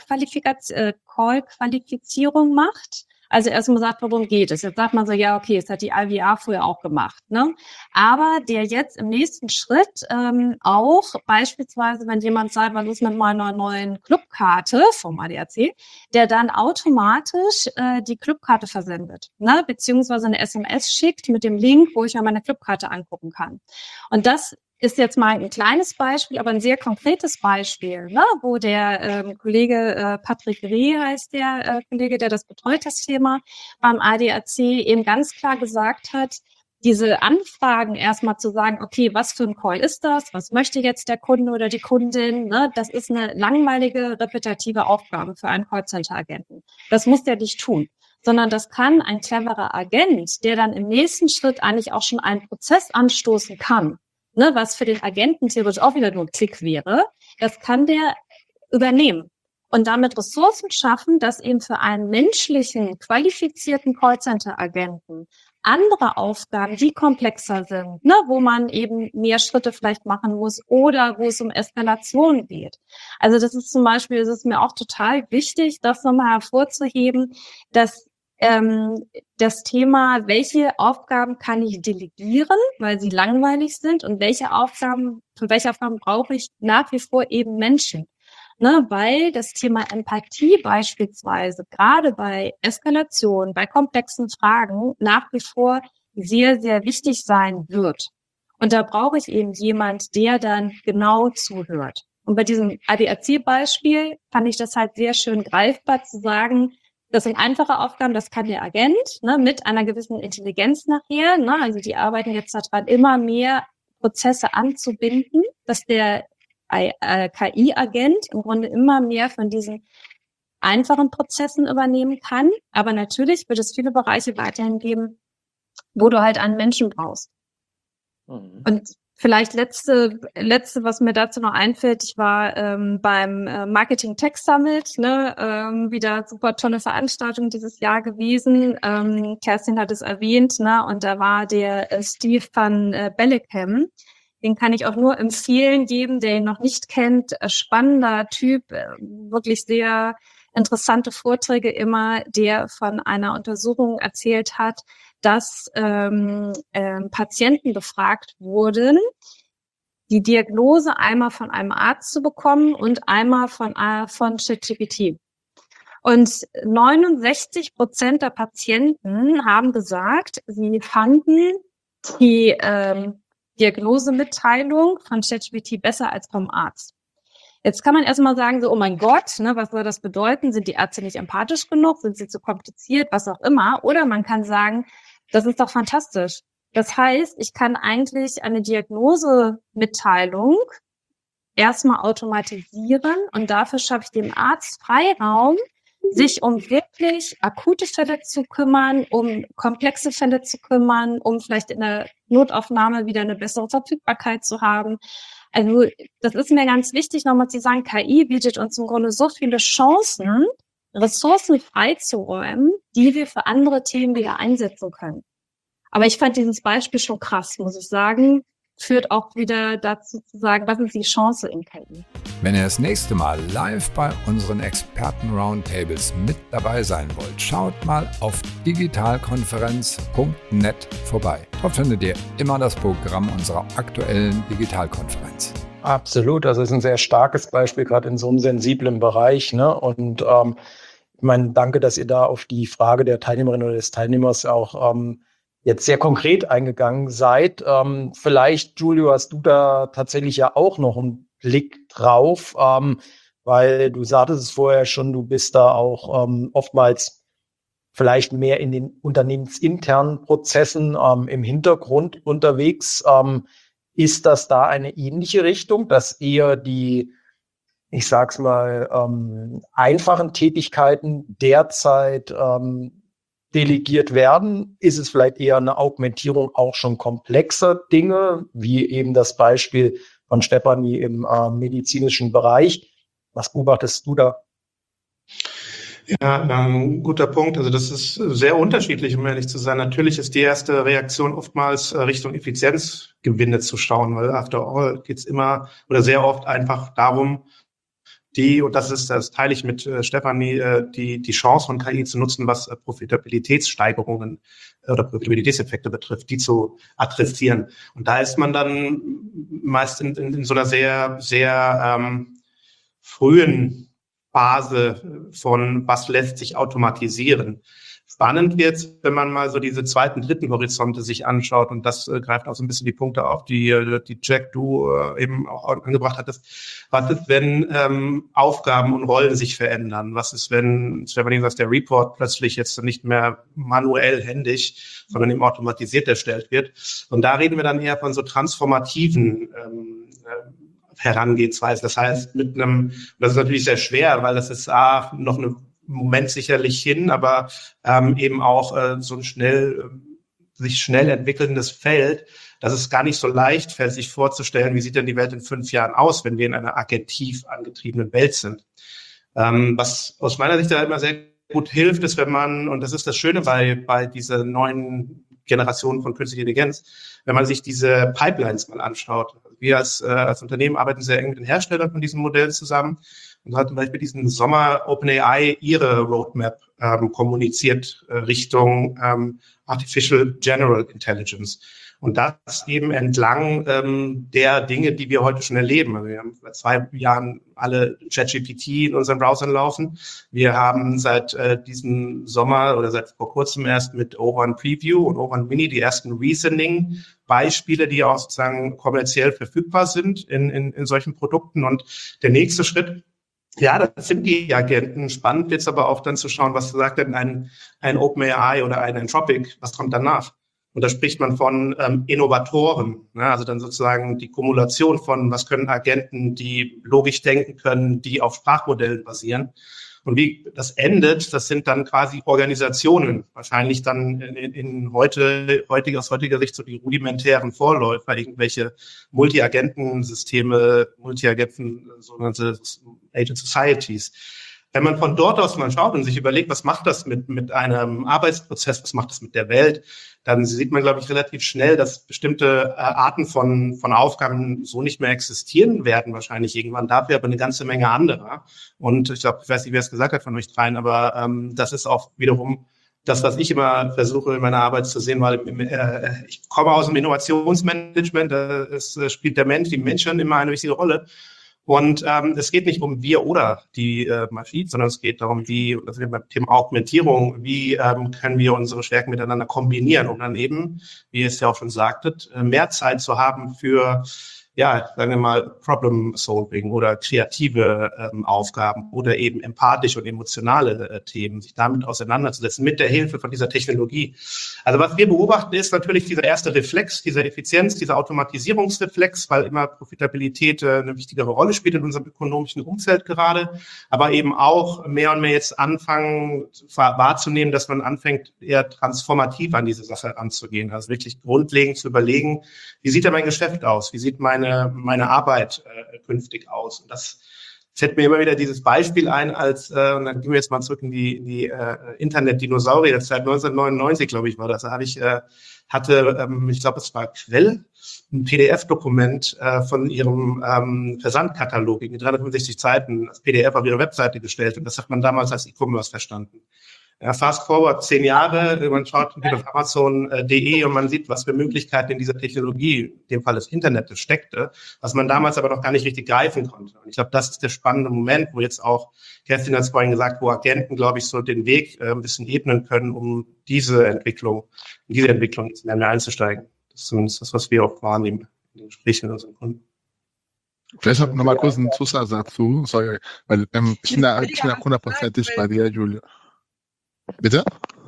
Call-Qualifizierung macht. Also erstmal sagt, worum geht es. Jetzt sagt man so, ja, okay, es hat die IVA früher auch gemacht, ne? Aber der jetzt im nächsten Schritt auch beispielsweise, wenn jemand sagt, was ist mit meiner neuen Clubkarte vom ADAC, der dann automatisch die Clubkarte versendet, ne? Beziehungsweise eine SMS schickt mit dem Link, wo ich mir meine Clubkarte angucken kann. Und das ist jetzt mal ein kleines Beispiel, aber ein sehr konkretes Beispiel, ne, wo der Kollege Patrick Reh heißt der Kollege, der das betreut, das Thema beim ADAC, eben ganz klar gesagt hat, diese Anfragen erstmal zu sagen, okay, was für ein Call ist das? Was möchte jetzt der Kunde oder die Kundin? Ne? Das ist eine langweilige, repetitive Aufgabe für einen Callcenter-Agenten. Das muss der nicht tun, sondern das kann ein cleverer Agent, der dann im nächsten Schritt eigentlich auch schon einen Prozess anstoßen kann, ne, was für den Agenten theoretisch auch wieder nur ein Klick wäre, das kann der übernehmen und damit Ressourcen schaffen, dass eben für einen menschlichen, qualifizierten Callcenter-Agenten andere Aufgaben, die komplexer sind, ne, wo man eben mehr Schritte vielleicht machen muss oder wo es um Eskalation geht. Also das ist zum Beispiel, es ist mir auch total wichtig, das nochmal hervorzuheben, dass das Thema, welche Aufgaben kann ich delegieren, weil sie langweilig sind und für welche Aufgaben brauche ich nach wie vor eben Menschen. Ne, weil das Thema Empathie beispielsweise gerade bei Eskalation, bei komplexen Fragen nach wie vor sehr, sehr wichtig sein wird. Und da brauche ich eben jemand, der dann genau zuhört. Und bei diesem ADAC-Beispiel fand ich das halt sehr schön greifbar zu sagen, das sind einfache Aufgaben, das kann der Agent, ne, mit einer gewissen Intelligenz nachher. Ne, also die arbeiten jetzt daran, immer mehr Prozesse anzubinden, dass der KI-Agent im Grunde immer mehr von diesen einfachen Prozessen übernehmen kann. Aber natürlich wird es viele Bereiche weiterhin geben, wo du halt einen Menschen brauchst. Mhm. Und vielleicht letzte, was mir dazu noch einfällt, ich war beim Marketing Tech Summit, ne, wieder super tolle Veranstaltung dieses Jahr gewesen. Kerstin hat es erwähnt, ne, und da war der Steve van Bellingham. Den kann ich auch nur empfehlen, jedem, der ihn noch nicht kennt. Spannender Typ, wirklich sehr interessante Vorträge immer, der von einer Untersuchung erzählt hat, dass Patienten befragt wurden, die Diagnose einmal von einem Arzt zu bekommen und einmal von ChatGPT. Und 69% der Patienten haben gesagt, sie fanden die Diagnosemitteilung von ChatGPT besser als vom Arzt. Jetzt kann man erstmal sagen, so, oh mein Gott, ne, was soll das bedeuten? Sind die Ärzte nicht empathisch genug? Sind sie zu kompliziert? Was auch immer. Oder man kann sagen, das ist doch fantastisch. Das heißt, ich kann eigentlich eine Diagnosemitteilung erstmal automatisieren und dafür schaffe ich dem Arzt Freiraum, sich um wirklich akute Fälle zu kümmern, um komplexe Fälle zu kümmern, um vielleicht in der Notaufnahme wieder eine bessere Verfügbarkeit zu haben. Also das ist mir ganz wichtig, nochmal zu sagen, KI bietet uns im Grunde so viele Chancen, Ressourcen freizuräumen, die wir für andere Themen wieder einsetzen können. Aber ich fand dieses Beispiel schon krass, muss ich sagen. Führt auch wieder dazu zu sagen, was ist die Chance in KI? Wenn ihr das nächste Mal live bei unseren Experten-Roundtables mit dabei sein wollt, schaut mal auf digitalkonferenz.net vorbei. Dort findet ihr immer das Programm unserer aktuellen Digitalkonferenz. Absolut, das ist ein sehr starkes Beispiel, gerade in so einem sensiblen Bereich. Ne? Und ich meine, danke, dass ihr da auf die Frage der Teilnehmerin oder des Teilnehmers auch jetzt sehr konkret eingegangen seid. Vielleicht, Giulio, hast du da tatsächlich ja auch noch einen Blick drauf, weil du sagtest es vorher schon, du bist da auch oftmals vielleicht mehr in den unternehmensinternen Prozessen im Hintergrund unterwegs. Ist das da eine ähnliche Richtung, dass eher die, ich sag's mal, einfachen Tätigkeiten derzeit delegiert werden? Ist es vielleicht eher eine Augmentierung auch schon komplexer Dinge, wie eben das Beispiel von Stefanie im medizinischen Bereich? Was beobachtest du da? Ja, guter Punkt. Also das ist sehr unterschiedlich, um ehrlich zu sein. Natürlich ist die erste Reaktion oftmals Richtung Effizienzgewinne zu schauen, weil after all geht's immer oder sehr oft einfach darum, und das teile ich mit Stefanie, die Chance von KI zu nutzen, was Profitabilitätssteigerungen oder Profitabilitätseffekte betrifft, die zu adressieren. Und da ist man dann meist in so einer sehr, sehr frühen Phase von, was lässt sich automatisieren. Spannend wird, wenn man mal so diese zweiten, dritten Horizonte sich anschaut, und das greift auch so ein bisschen die Punkte auf, die Jack, du eben auch angebracht hattest. Was ist, wenn Aufgaben und Rollen sich verändern? Was ist, wenn Stefanie sagt, der Report plötzlich jetzt nicht mehr manuell händisch, sondern eben automatisiert erstellt wird? Und da reden wir dann eher von so transformativen Herangehensweise. Das heißt, das ist natürlich sehr schwer, weil das ist noch eine Moment sicherlich hin, aber eben auch so ein sich schnell entwickelndes Feld, dass es gar nicht so leicht fällt, sich vorzustellen, wie sieht denn die Welt in 5 Jahren aus, wenn wir in einer agentiv angetriebenen Welt sind. Was aus meiner Sicht da immer sehr gut hilft, ist, wenn man, und das ist das Schöne bei dieser neuen Generation von künstlicher Intelligenz, wenn man sich diese Pipelines mal anschaut. Wir als Unternehmen arbeiten sehr eng mit den Herstellern von diesen Modellen zusammen und hat zum Beispiel diesen Sommer OpenAI ihre Roadmap kommuniziert Richtung Artificial General Intelligence. Und das eben entlang der Dinge, die wir heute schon erleben. Also wir haben seit 2 Jahren alle ChatGPT in unseren Browsern laufen. Wir haben seit diesem Sommer oder seit vor kurzem erst mit O1 Preview und O1 Mini die ersten Reasoning-Beispiele, die auch sozusagen kommerziell verfügbar sind in solchen Produkten. Und der nächste Schritt, ja, das sind die Agenten. Spannend wird es aber auch dann zu schauen, was sagt denn ein OpenAI oder ein Anthropic, was kommt danach? Und da spricht man von Innovatoren, ne? Also dann sozusagen die Kumulation von, was können Agenten, die logisch denken können, die auf Sprachmodellen basieren. Und wie das endet, das sind dann quasi Organisationen, wahrscheinlich dann aus heutiger Sicht so die rudimentären Vorläufer, irgendwelche Multi-Agenten-Systeme, sogenannte Agent Societies. Wenn man von dort aus mal schaut und sich überlegt, was macht das mit einem Arbeitsprozess, was macht das mit der Welt, dann sieht man, glaube ich, relativ schnell, dass bestimmte Arten von Aufgaben so nicht mehr existieren werden, wahrscheinlich irgendwann, dafür aber eine ganze Menge anderer. Und ich glaube, ich weiß nicht, wer es gesagt hat von euch dreien, aber das ist auch wiederum das, was ich immer versuche in meiner Arbeit zu sehen, weil ich komme aus dem Innovationsmanagement, es spielt die Menschen immer eine wichtige Rolle. Und es geht nicht um wir oder die Maschine, sondern es geht darum, das wir beim Thema Augmentierung, wie können wir unsere Stärken miteinander kombinieren, um dann eben, wie ihr es ja auch schon sagtet, mehr Zeit zu haben für ja, sagen wir mal, Problem-Solving oder kreative Aufgaben oder eben empathische und emotionale Themen, sich damit auseinanderzusetzen, mit der Hilfe von dieser Technologie. Also was wir beobachten, ist natürlich dieser erste Reflex, dieser Effizienz, dieser Automatisierungsreflex, weil immer Profitabilität eine wichtigere Rolle spielt in unserem ökonomischen Umfeld gerade, aber eben auch mehr und mehr jetzt anfangen wahrzunehmen, dass man anfängt, eher transformativ an diese Sache heranzugehen, also wirklich grundlegend zu überlegen, wie sieht denn mein Geschäft aus, wie sieht meine Arbeit künftig aus. Und das fällt mir immer wieder dieses Beispiel ein, und dann gehen wir jetzt mal zurück in die Internet-Dinosaurier-Zeit, 1999, glaube ich, war das. Da habe ich, ich glaube, es war Quell, ein PDF-Dokument von ihrem Versandkatalog in 365 Seiten als PDF auf ihre Webseite gestellt. Und das hat man damals als E-Commerce verstanden. Ja, fast forward 10 Jahre, man schaut auf Amazon.de und man sieht, was für Möglichkeiten in dieser Technologie, in dem Fall des Internets, steckte, was man damals aber noch gar nicht richtig greifen konnte. Und ich glaube, das ist der spannende Moment, wo jetzt auch, Kerstin hat es vorhin gesagt, wo Agenten, glaube ich, so den Weg ein bisschen ebnen können, um in diese Entwicklung jetzt mehr einzusteigen. Das ist zumindest das, was wir auch wahrnehmen in den Gesprächen mit unseren Kunden. Vielleicht noch mal kurz einen Zusatz dazu, sorry, weil ich bin da 100%ig bei dir, Julia. Bitte?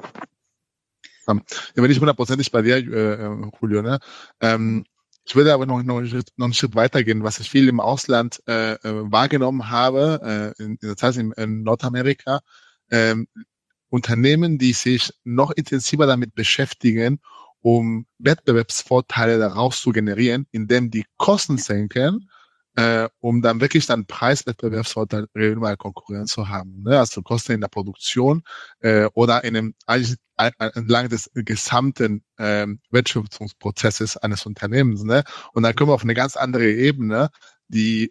Ja, bin ich 100%ig bei dir, Julio. Ne? Ich würde aber noch einen Schritt weitergehen, was ich viel im Ausland wahrgenommen habe, in der Zeit in Nordamerika. Unternehmen, die sich noch intensiver damit beschäftigen, um Wettbewerbsvorteile daraus zu generieren, indem die Kosten senken, um dann wirklich dann Preiswettbewerbsvorteil regional Konkurrenz zu haben, ne? Also Kosten in der Produktion oder entlang des gesamten Wertschöpfungsprozesses eines Unternehmens, ne? Und dann kommen wir auf eine ganz andere Ebene, die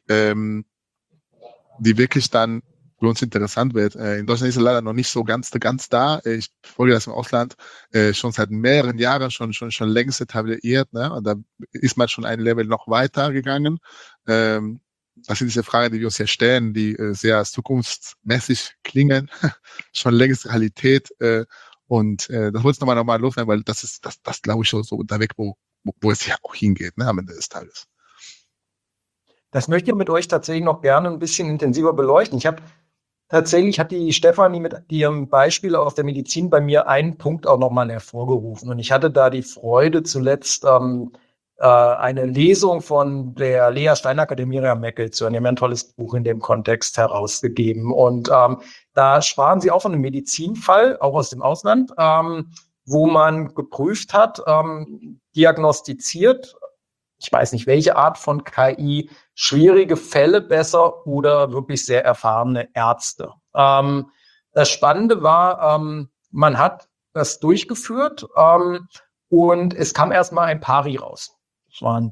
wirklich dann für uns interessant wird. In Deutschland ist es leider noch nicht so ganz da. Ich folge das im Ausland schon seit mehreren Jahren, schon längst etabliert, ne? Und da ist man schon ein Level noch weiter gegangen. Das sind diese Fragen, die wir uns hier stellen, die sehr zukunftsmäßig klingen, schon längst Realität. Und das wollte ich nochmal loswerden, weil das glaube ich, schon so unterwegs, wo es ja auch hingeht, ne, am Ende des Tages. Das möchte ich mit euch tatsächlich noch gerne ein bisschen intensiver beleuchten. Tatsächlich hat die Stefanie mit ihrem Beispiel aus der Medizin bei mir einen Punkt auch nochmal hervorgerufen. Und ich hatte da die Freude, zuletzt eine Lesung von der Lea Steinacker, der Miriam Meckel zu hören. Die haben ein tolles Buch in dem Kontext herausgegeben. Und da sprachen sie auch von einem Medizinfall, auch aus dem Ausland, wo man geprüft hat, diagnostiziert, ich weiß nicht, welche Art von KI, schwierige Fälle besser oder wirklich sehr erfahrene Ärzte. Das Spannende war, man hat das durchgeführt und es kam erstmal ein Pari raus. Es waren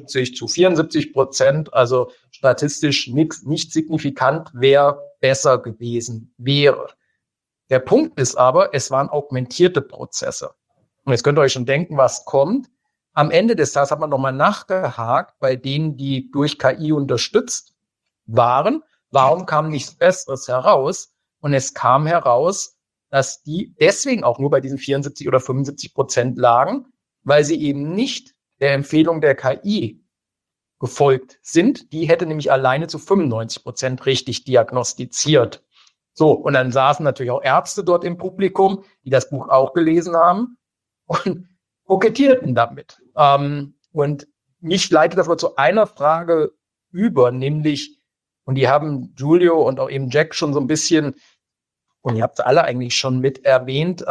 75-74%, also statistisch nicht signifikant, wer besser gewesen wäre. Der Punkt ist aber, es waren augmentierte Prozesse. Und jetzt könnt ihr euch schon denken, was kommt. Am Ende des Tages hat man nochmal nachgehakt bei denen, die durch KI unterstützt waren. Warum kam nichts Besseres heraus? Und es kam heraus, dass die deswegen auch nur bei diesen 74 oder 75% lagen, weil sie eben nicht der Empfehlung der KI gefolgt sind. Die hätte nämlich alleine zu 95% richtig diagnostiziert. So, und dann saßen natürlich auch Ärzte dort im Publikum, die das Buch auch gelesen haben und kokettierten damit. Und mich leitet das mal zu einer Frage über, nämlich, und die haben Julio und auch eben Jack schon so ein bisschen, und ihr habt es alle eigentlich schon mit erwähnt,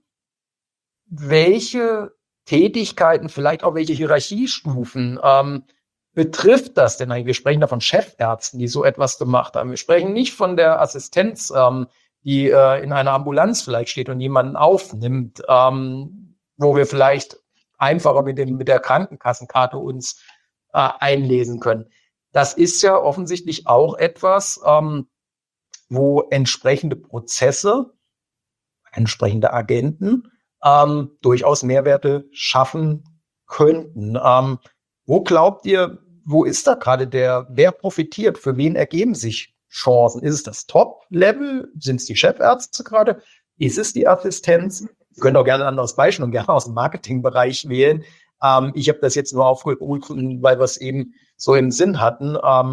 welche Tätigkeiten, vielleicht auch welche Hierarchiestufen betrifft das denn eigentlich? Wir sprechen da von Chefärzten, die so etwas gemacht haben. Wir sprechen nicht von der Assistenz, die in einer Ambulanz vielleicht steht und jemanden aufnimmt, wo wir vielleicht einfacher mit der Krankenkassenkarte uns einlesen können. Das ist ja offensichtlich auch etwas, wo entsprechende Prozesse, entsprechende Agenten durchaus Mehrwerte schaffen könnten. Wo glaubt ihr, wo ist da gerade wer profitiert? Für wen ergeben sich Chancen? Ist es das Top-Level? Sind es die Chefärzte gerade? Ist es die Assistenz? Ihr könnt auch gerne ein anderes Beispiel und gerne aus dem Marketingbereich wählen. Ich habe das jetzt nur aufgerufen, weil wir es eben so im Sinn hatten.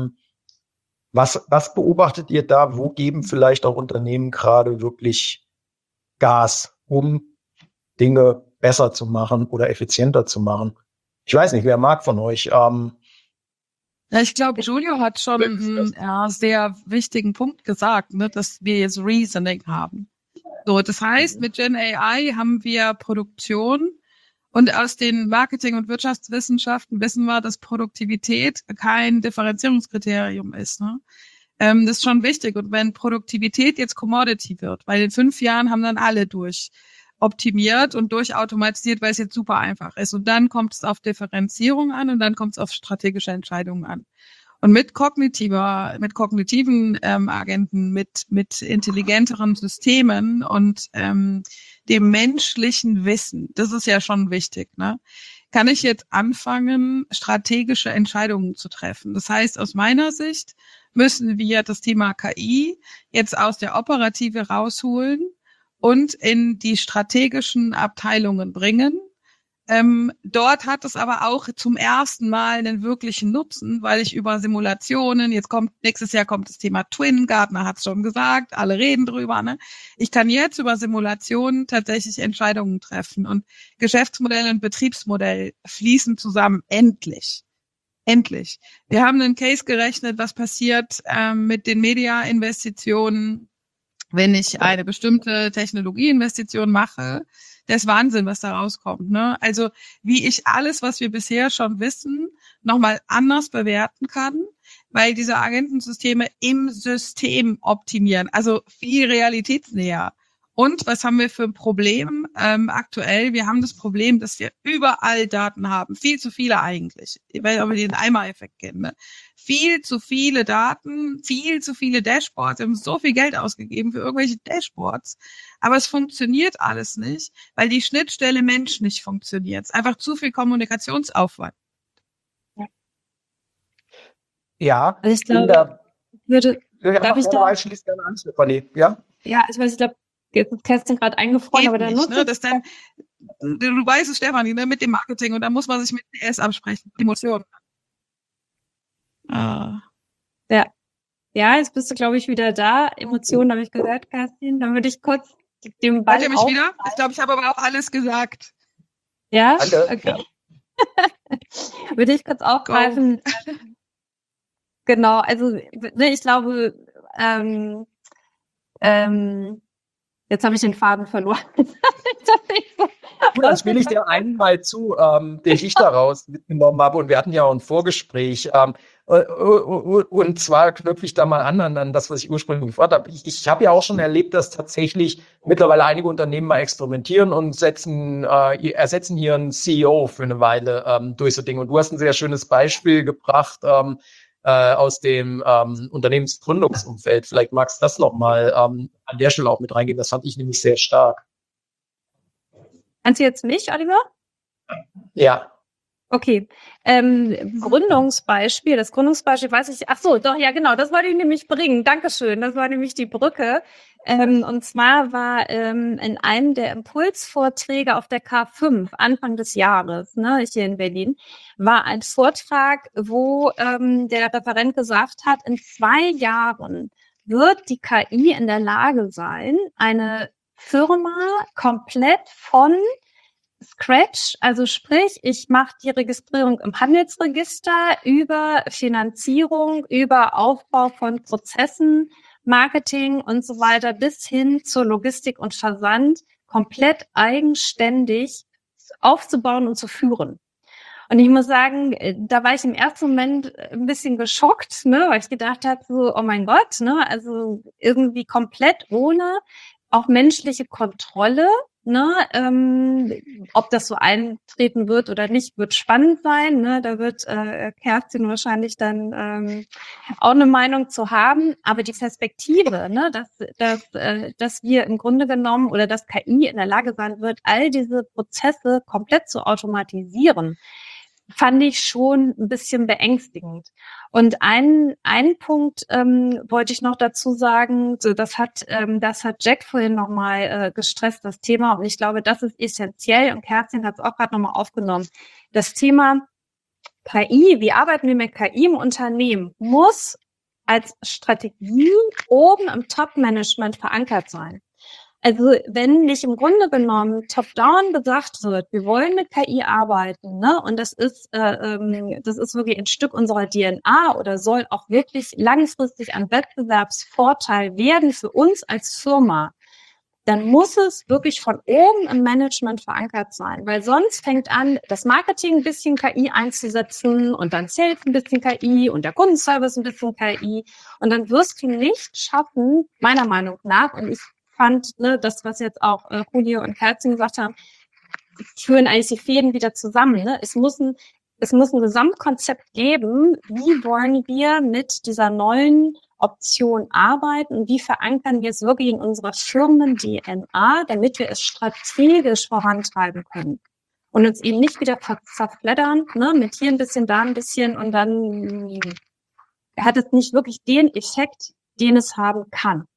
Was beobachtet ihr da? Wo geben vielleicht auch Unternehmen gerade wirklich Gas, um Dinge besser zu machen oder effizienter zu machen? Ich weiß nicht, wer mag von euch? Ja, ich glaube, Julio hat schon einen sehr wichtigen Punkt gesagt, ne, dass wir jetzt Reasoning haben. So, das heißt, mit Gen AI haben wir Produktion und aus den Marketing- und Wirtschaftswissenschaften wissen wir, dass Produktivität kein Differenzierungskriterium ist. Ne? Das ist schon wichtig. Und wenn Produktivität jetzt Commodity wird, weil in 5 Jahren haben dann alle optimiert und durchautomatisiert, weil es jetzt super einfach ist. Und dann kommt es auf Differenzierung an und dann kommt es auf strategische Entscheidungen an. Und mit kognitiven Agenten, mit intelligenteren Systemen und dem menschlichen Wissen, das ist ja schon wichtig, ne? Kann ich jetzt anfangen, strategische Entscheidungen zu treffen. Das heißt, aus meiner Sicht müssen wir das Thema KI jetzt aus der Operative rausholen und in die strategischen Abteilungen bringen. Dort hat es aber auch zum ersten Mal einen wirklichen Nutzen, weil ich über Simulationen, nächstes Jahr kommt das Thema Twin, Gartner hat es schon gesagt, alle reden drüber, ne? Ich kann jetzt über Simulationen tatsächlich Entscheidungen treffen und Geschäftsmodell und Betriebsmodell fließen zusammen, endlich. Endlich. Wir haben einen Case gerechnet, was passiert mit den Media-Investitionen, wenn ich eine bestimmte Technologieinvestition mache. Das ist Wahnsinn, was da rauskommt, ne? Also, wie ich alles, was wir bisher schon wissen, nochmal anders bewerten kann, weil diese Agentensysteme im System optimieren, also viel realitätsnäher. Und was haben wir für ein Problem aktuell? Wir haben das Problem, dass wir überall Daten haben. Viel zu viele eigentlich. Ich weiß nicht, ob wir den Eimer-Effekt kennen. Ne? Viel zu viele Daten, viel zu viele Dashboards. Wir haben so viel Geld ausgegeben für irgendwelche Dashboards. Aber es funktioniert alles nicht, weil die Schnittstelle Mensch nicht funktioniert. Es ist einfach zu viel Kommunikationsaufwand. Ja, Also ich glaube, darf ich da? Schließ gerne an, Stefanie. Ja? Ja, ich glaube, jetzt ist Kerstin gerade eingefroren, aber der nicht, Nutzer. Ne? Das dann, du weißt es, Stefanie, ne? Mit dem Marketing und da muss man sich mit PS absprechen. Emotionen. Ja, jetzt bist du, glaube ich, wieder da. Emotionen habe ich gehört, Kerstin. Dann würde ich kurz den Ball Hört ihr mich wieder? Ich glaube, ich habe aber auch alles gesagt. Ja? Danke. Okay. Würde ich kurz aufgreifen. Genau, also ich glaube, jetzt habe ich den Faden verloren. Dann spiele ich dir einen mal zu, den ich daraus mitgenommen habe. Und wir hatten ja auch ein Vorgespräch. Und zwar knüpfe ich da mal an das, was ich ursprünglich gefragt habe. Ich habe ja auch schon erlebt, dass tatsächlich mittlerweile einige Unternehmen mal experimentieren und ersetzen hier einen CEO für eine Weile durch so Dinge. Und du hast ein sehr schönes Beispiel gebracht aus dem Unternehmensgründungsumfeld. Vielleicht magst du das nochmal an der Stelle auch mit reingehen. Das fand ich nämlich sehr stark. Meinst du jetzt mich, Oliver? Ja. Okay. Gründungsbeispiel, das Gründungsbeispiel weiß ich, ach so, doch, ja, genau, das wollte ich nämlich bringen. Dankeschön, das war nämlich die Brücke. Und zwar war in einem der Impulsvorträge auf der K5 Anfang des Jahres, ne, hier in Berlin, war ein Vortrag, wo der Referent gesagt hat, in 2 Jahren wird die KI in der Lage sein, eine Firma komplett von Scratch, also sprich, ich mache die Registrierung im Handelsregister über Finanzierung, über Aufbau von Prozessen, Marketing und so weiter bis hin zur Logistik und Versand komplett eigenständig aufzubauen und zu führen. Und ich muss sagen, da war ich im ersten Moment ein bisschen geschockt, ne, weil ich gedacht habe, so, oh mein Gott, ne, also irgendwie komplett ohne auch menschliche Kontrolle. Ne, ob das so eintreten wird oder nicht, wird spannend sein. Ne? Da wird Kerstin wahrscheinlich dann auch eine Meinung zu haben. Aber die Perspektive, ne, dass wir im Grunde genommen oder dass KI in der Lage sein wird, all diese Prozesse komplett zu automatisieren, fand ich schon ein bisschen beängstigend. Und einen Punkt wollte ich noch dazu sagen, so das hat Jack vorhin nochmal gestresst, das Thema. Und ich glaube, das ist essentiell. Und Kerstin hat es auch gerade nochmal aufgenommen. Das Thema KI, wie arbeiten wir mit KI im Unternehmen, muss als Strategie oben im Top-Management verankert sein. Also wenn nicht im Grunde genommen top-down gesagt wird, wir wollen mit KI arbeiten, ne, und das ist wirklich ein Stück unserer DNA oder soll auch wirklich langfristig ein Wettbewerbsvorteil werden für uns als Firma, dann muss es wirklich von oben im Management verankert sein, weil sonst fängt an, das Marketing ein bisschen KI einzusetzen und dann Sales ein bisschen KI und der Kundenservice ein bisschen KI und dann wirst du nicht schaffen, meiner Meinung nach, und ich fand, ne, das, was jetzt auch Julio und Kerstin gesagt haben, führen eigentlich die Fäden wieder zusammen. Ne? Es muss ein Gesamtkonzept geben, wie wollen wir mit dieser neuen Option arbeiten und wie verankern wir es wirklich in unserer Firmen-DNA, damit wir es strategisch vorantreiben können. Und uns eben nicht wieder zerfleddern, ne, mit hier ein bisschen, da ein bisschen und dann hat es nicht wirklich den Effekt, den es haben kann.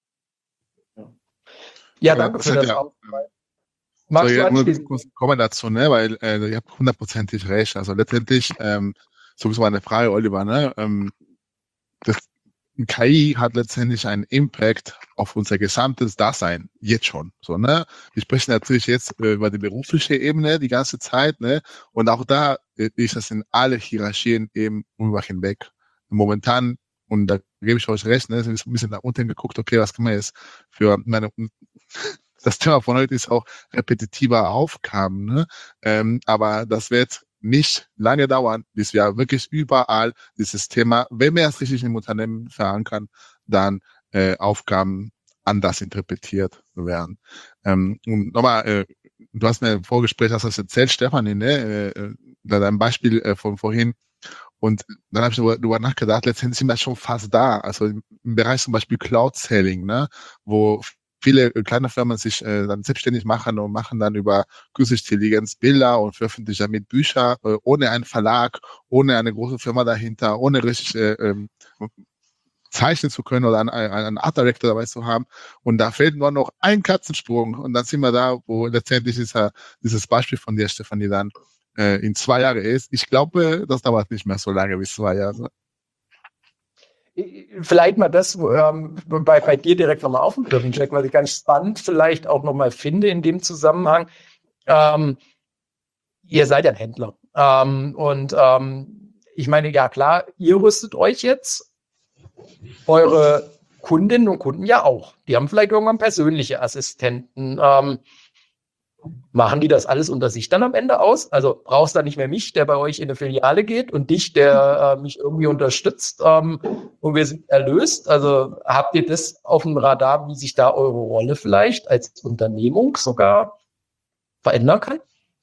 Ja, danke für das auch. Magst du anschließen? Kommen dazu, ne, weil ihr habt 100%ig recht. Also letztendlich, sowieso eine Frage, Oliver, ne, das KI hat letztendlich einen Impact auf unser gesamtes Dasein, jetzt schon, so, ne. Wir sprechen natürlich jetzt über die berufliche Ebene die ganze Zeit, ne, und auch da ist das in alle Hierarchien eben drüber hinweg. Momentan, und da gebe ich euch recht, ne, sind ein bisschen nach unten geguckt, okay, was kann man jetzt für das Thema von heute ist auch repetitiver Aufgaben, ne, aber das wird nicht lange dauern, bis wir wirklich überall dieses Thema, wenn wir es richtig im Unternehmen verankern, dann Aufgaben anders interpretiert werden. Und nochmal, du hast mir im Vorgespräch das erzählt, Stefanie, ne, dein Beispiel von vorhin. Und dann habe ich darüber nachgedacht, letztendlich sind wir schon fast da. Also im Bereich zum Beispiel Cloud-Selling, ne, wo viele kleine Firmen sich dann selbstständig machen und machen dann über künstliche Intelligenz Bilder und veröffentlichen damit Bücher, ohne einen Verlag, ohne eine große Firma dahinter, ohne richtig zeichnen zu können oder einen Art Director dabei zu haben. Und da fehlt nur noch ein Katzensprung. Und dann sind wir da, wo letztendlich dieses Beispiel von dir, Stefanie, dann in 2 Jahre ist. Ich glaube, das dauert nicht mehr so lange bis 2 Jahre. Vielleicht mal das bei dir direkt nochmal aufgegriffen, Jack, was ich ganz spannend vielleicht auch nochmal finde in dem Zusammenhang. Ihr seid ja ein Händler. Ich meine, ja klar, ihr rüstet euch jetzt, eure Kundinnen und Kunden ja auch. Die haben vielleicht irgendwann persönliche Assistenten. Machen die das alles unter sich dann am Ende aus? Also brauchst du da nicht mehr mich, der bei euch in eine Filiale geht und dich, der mich irgendwie unterstützt und wir sind erlöst? Also habt ihr das auf dem Radar, wie sich da eure Rolle vielleicht als Unternehmung sogar verändern kann?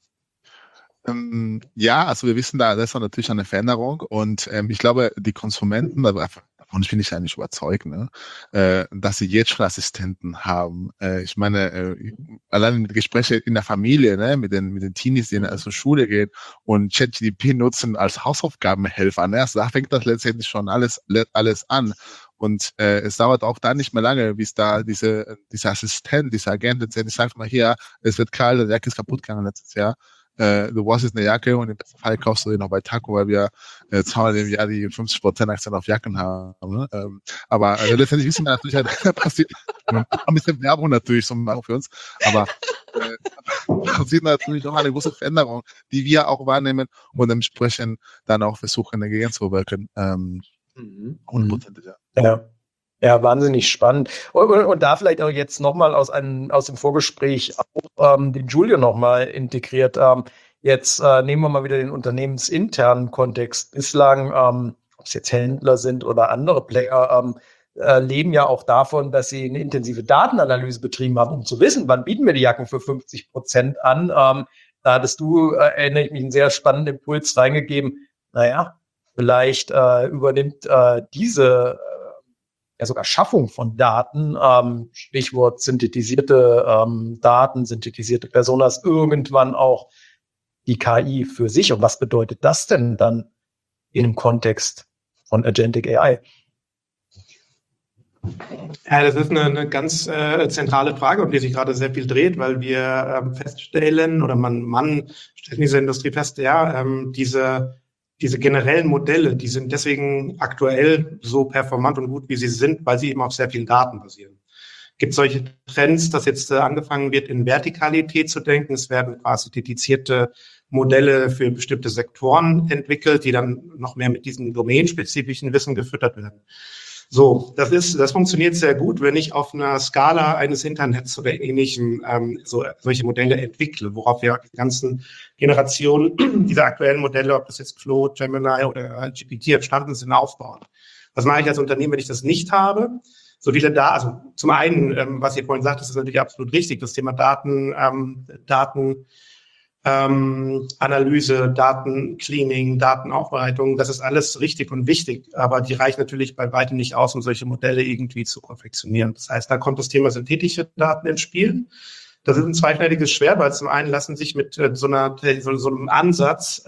Ja, also wir wissen, da ist natürlich eine Veränderung und ich glaube, die Konsumenten, also davon bin ich eigentlich überzeugt, ne, dass sie jetzt schon Assistenten haben. Ich meine, allein mit Gesprächen in der Familie, ne, mit den Teenies, die zur Schule gehen und ChatGPT nutzen als Hausaufgabenhelfer. Ne, also da fängt das letztendlich schon alles an. Und es dauert auch da nicht mehr lange, bis da dieser Assistent, dieser Agent letztendlich sagt mal hier, es wird kalt, die Jacke ist kaputt gegangen letztes Jahr. Du brauchst jetzt eine Jacke und im besten Fall kaufst du die noch bei Taco, weil wir zweimal im Jahr die 50% Akzent auf Jacken haben. Ne? Aber letztendlich wissen wir natürlich, halt, passiert ein bisschen Werbung natürlich so für uns, aber passiert natürlich auch eine große Veränderung, die wir auch wahrnehmen und entsprechend dann auch versuchen, dagegen zu wirken. 100%, ja. Ja, wahnsinnig spannend. Und da vielleicht auch jetzt nochmal aus dem Vorgespräch auch den Julio nochmal integriert. Jetzt nehmen wir mal wieder den unternehmensinternen Kontext. Bislang, ob es jetzt Händler sind oder andere Player, leben ja auch davon, dass sie eine intensive Datenanalyse betrieben haben, um zu wissen, wann bieten wir die Jacken für 50% an. Da hattest du, erinnere ich mich, einen sehr spannenden Impuls reingegeben. Naja, vielleicht übernimmt diese ja sogar Schaffung von Daten, Stichwort synthetisierte Daten, synthetisierte Personas, irgendwann auch die KI für sich und was bedeutet das denn dann in dem Kontext von Agentic AI? Ja, das ist eine ganz zentrale Frage, um die sich gerade sehr viel dreht, weil wir feststellen oder man stellt in dieser Industrie fest, ja, diese generellen Modelle, die sind deswegen aktuell so performant und gut, wie sie sind, weil sie eben auf sehr vielen Daten basieren. Gibt solche Trends, dass jetzt angefangen wird, in Vertikalität zu denken. Es werden quasi dedizierte Modelle für bestimmte Sektoren entwickelt, die dann noch mehr mit diesem domänenspezifischen Wissen gefüttert werden. So, das funktioniert sehr gut, wenn ich auf einer Skala eines Internets oder ähnlichem solche Modelle entwickle, worauf wir die ganzen Generationen dieser aktuellen Modelle, ob das jetzt Claude, Gemini oder GPT entstanden sind, aufbauen. Was mache ich als Unternehmen, wenn ich das nicht habe? So viele also zum einen, was ihr vorhin sagt, das ist natürlich absolut richtig, das Thema Datenanalyse, Datencleaning, Datenaufbereitung, das ist alles richtig und wichtig, aber die reichen natürlich bei weitem nicht aus, um solche Modelle irgendwie zu konfektionieren. Das heißt, da kommt das Thema synthetische Daten ins Spiel. Das ist ein zweischneidiges Schwert, weil zum einen lassen sich mit so einem Ansatz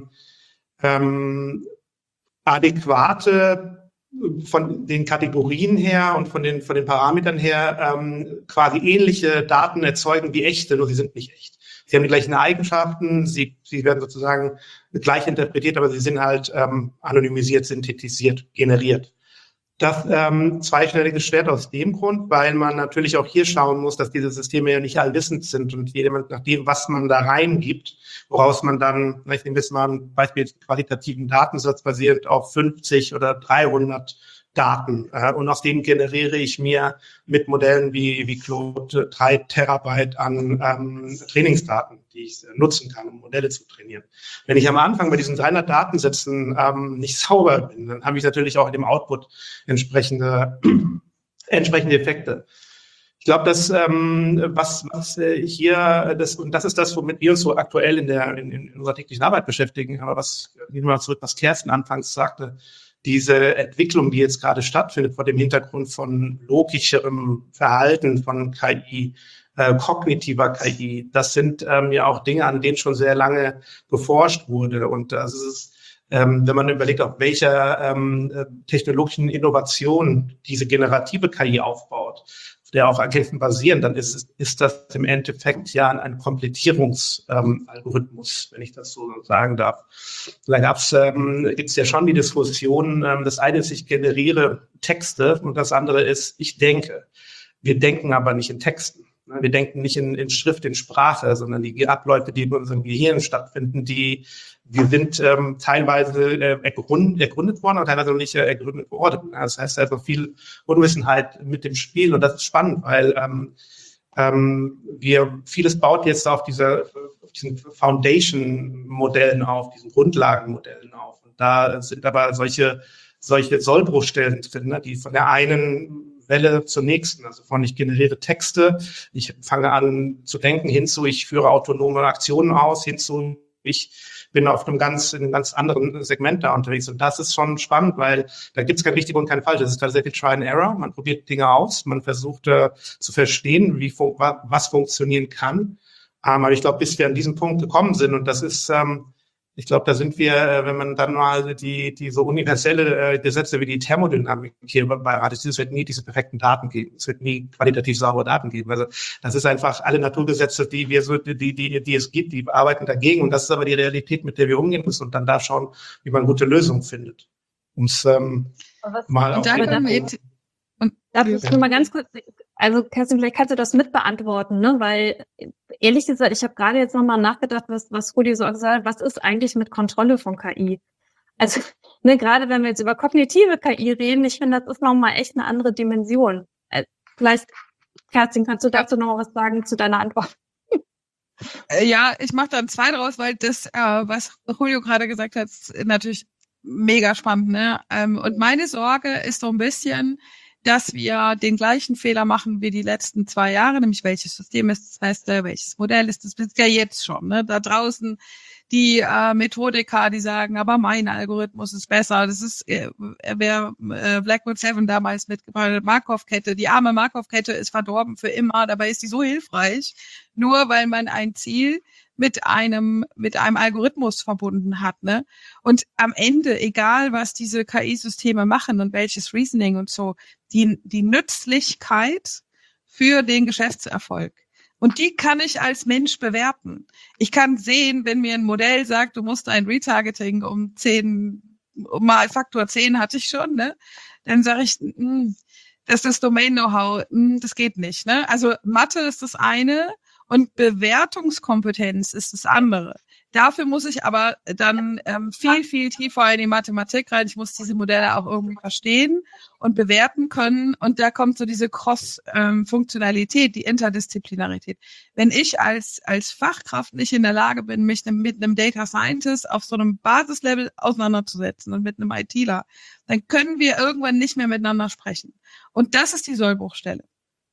adäquate von den Kategorien her und von den Parametern her quasi ähnliche Daten erzeugen wie echte, nur sie sind nicht echt. Sie haben die gleichen Eigenschaften, sie werden sozusagen gleich interpretiert, aber sie sind halt anonymisiert, synthetisiert, generiert. Das zweischneidiges Schwert aus dem Grund, weil man natürlich auch hier schauen muss, dass diese Systeme ja nicht allwissend sind und jemand nach dem, was man da reingibt, woraus man dann, ich nehme jetzt mal ein Beispiel, qualitativen Datensatz basierend auf 50 oder 300 Daten. Und aus denen generiere ich mir mit Modellen wie Claude 3 Terabyte an Trainingsdaten, die ich nutzen kann, um Modelle zu trainieren. Wenn ich am Anfang bei diesen 300 Datensätzen nicht sauber bin, dann habe ich natürlich auch in dem Output entsprechende Effekte. Ich glaube, dass was hier und das ist das, womit wir uns so aktuell in unserer täglichen Arbeit beschäftigen. Aber gehen wir mal zurück, was Kerstin anfangs sagte. Diese Entwicklung, die jetzt gerade stattfindet, vor dem Hintergrund von logischem Verhalten von KI, kognitiver KI, das sind ja auch Dinge, an denen schon sehr lange geforscht wurde. Und das ist, wenn man überlegt, auf welcher technologischen Innovation diese generative KI aufbaut, der auf Erkenntnissen basieren, dann ist das im Endeffekt ja ein Komplettierungsalgorithmus, wenn ich das so sagen darf. Da gibt es ja schon die Diskussion, das eine ist, ich generiere Texte und das andere ist, ich denke. Wir denken aber nicht in Texten. Wir denken nicht in Schrift, in Sprache, sondern die Abläufe, die in unserem Gehirn stattfinden, die sind teilweise ergründet worden und teilweise noch nicht ergründet worden. Das heißt, da ist noch viel Unwissenheit mit dem Spiel und das ist spannend, weil vieles baut jetzt auf diesen Foundation-Modellen auf, diesen Grundlagenmodellen auf. Und da sind aber solche Sollbruchstellen drin, ne, die von der einen Welle zur nächsten, also von ich generiere Texte, ich fange an zu denken, hinzu, ich führe autonome Aktionen aus, hinzu, ich bin auf einem ganz anderen Segment da unterwegs. Und das ist schon spannend, weil da gibt es kein richtig und kein falsch. Das ist sehr viel Try and Error. Man probiert Dinge aus, man versucht zu verstehen, was funktionieren kann. Aber ich glaube, bis wir an diesen Punkt gekommen sind, und das ist, ich glaube, da sind wir, wenn man dann mal die so universelle Gesetze wie die Thermodynamik hier beiratet, es wird nie diese perfekten Daten geben. Es wird nie qualitativ saubere Daten geben. Also das ist einfach alle Naturgesetze, die es gibt, die arbeiten dagegen. Und das ist aber die Realität, mit der wir umgehen müssen und dann da schauen, wie man gute Lösungen findet. Mal darf ich nur mal ganz kurz, also Kerstin, vielleicht kannst du das mitbeantworten, ne? Weil ehrlich gesagt, ich habe gerade jetzt nochmal nachgedacht, was Rudi so gesagt hat, was ist eigentlich mit Kontrolle von KI? Also ne, gerade wenn wir jetzt über kognitive KI reden, ich finde, das ist nochmal echt eine andere Dimension. Vielleicht, Kerstin, kannst du dazu noch mal was sagen zu deiner Antwort? Ja, ich mache dann zwei draus, weil das, was Julio gerade gesagt hat, ist natürlich mega spannend, ne? Und meine Sorge ist so ein bisschen, dass wir den gleichen Fehler machen wie die letzten 2 Jahre, nämlich welches System ist das Beste, welches Modell ist das Beste, ja jetzt schon, ne? Da draußen die Methodiker, die sagen, aber mein Algorithmus ist besser. Das ist, wer Blackboard 7 damals mitgebracht hat, Markov-Kette. Die arme Markov-Kette ist verdorben für immer, dabei ist die so hilfreich. Nur weil man ein Ziel mit einem Algorithmus verbunden hat, ne? Und am Ende, egal was diese KI-Systeme machen und welches Reasoning und so, die Nützlichkeit für den Geschäftserfolg. Und die kann ich als Mensch bewerten. Ich kann sehen, wenn mir ein Modell sagt, du musst ein Retargeting um mal Faktor 10 hatte ich schon, ne? Dann sage ich, das ist Domain-Know-how, das geht nicht, ne? Also Mathe ist das eine und Bewertungskompetenz ist das andere. Dafür muss ich aber dann viel, viel tiefer in die Mathematik rein. Ich muss diese Modelle auch irgendwie verstehen und bewerten können. Und da kommt so diese Cross-Funktionalität, die Interdisziplinarität. Wenn ich als Fachkraft nicht in der Lage bin, mich mit einem Data Scientist auf so einem Basislevel auseinanderzusetzen und mit einem ITler, dann können wir irgendwann nicht mehr miteinander sprechen. Und das ist die Sollbruchstelle.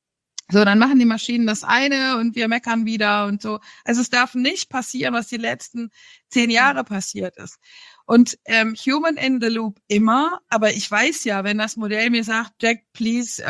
So, dann machen die Maschinen das eine und wir meckern wieder und so. Also es darf nicht passieren, was die letzten 10 Jahre passiert ist. Und Human in the Loop immer, aber ich weiß ja, wenn das Modell mir sagt, Jack, please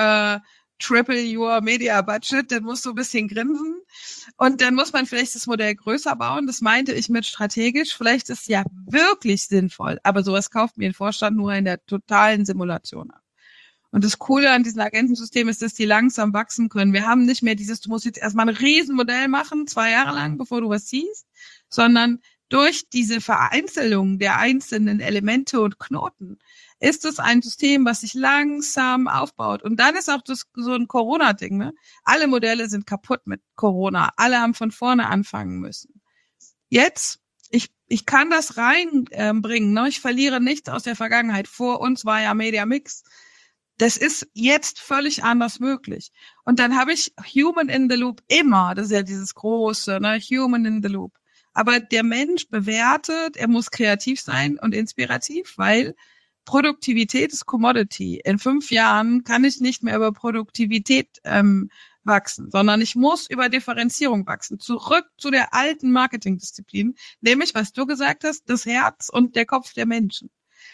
triple your media budget, dann musst du ein bisschen grinsen. Und dann muss man vielleicht das Modell größer bauen. Das meinte ich mit strategisch. Vielleicht ist es ja wirklich sinnvoll, aber sowas kauft mir ein Vorstand nur in der totalen Simulation ab. Und das Coole an diesem Agentensystem ist, dass die langsam wachsen können. Wir haben nicht mehr dieses, du musst jetzt erstmal ein Riesenmodell machen, 2 Jahre lang, bevor du was siehst, sondern durch diese Vereinzelung der einzelnen Elemente und Knoten ist es ein System, was sich langsam aufbaut. Und dann ist auch das so ein Corona-Ding, ne? Alle Modelle sind kaputt mit Corona. Alle haben von vorne anfangen müssen. Jetzt, ich kann das reinbringen, ne? Ich verliere nichts aus der Vergangenheit. Vor uns war ja Media Mix. Das ist jetzt völlig anders möglich. Und dann habe ich Human in the Loop immer, das ist ja dieses große, ne, Human in the Loop. Aber der Mensch bewertet, er muss kreativ sein und inspirativ, weil Produktivität ist Commodity. In 5 Jahren kann ich nicht mehr über Produktivität wachsen, sondern ich muss über Differenzierung wachsen. Zurück zu der alten Marketingdisziplin, nämlich, was du gesagt hast, das Herz und der Kopf der Menschen.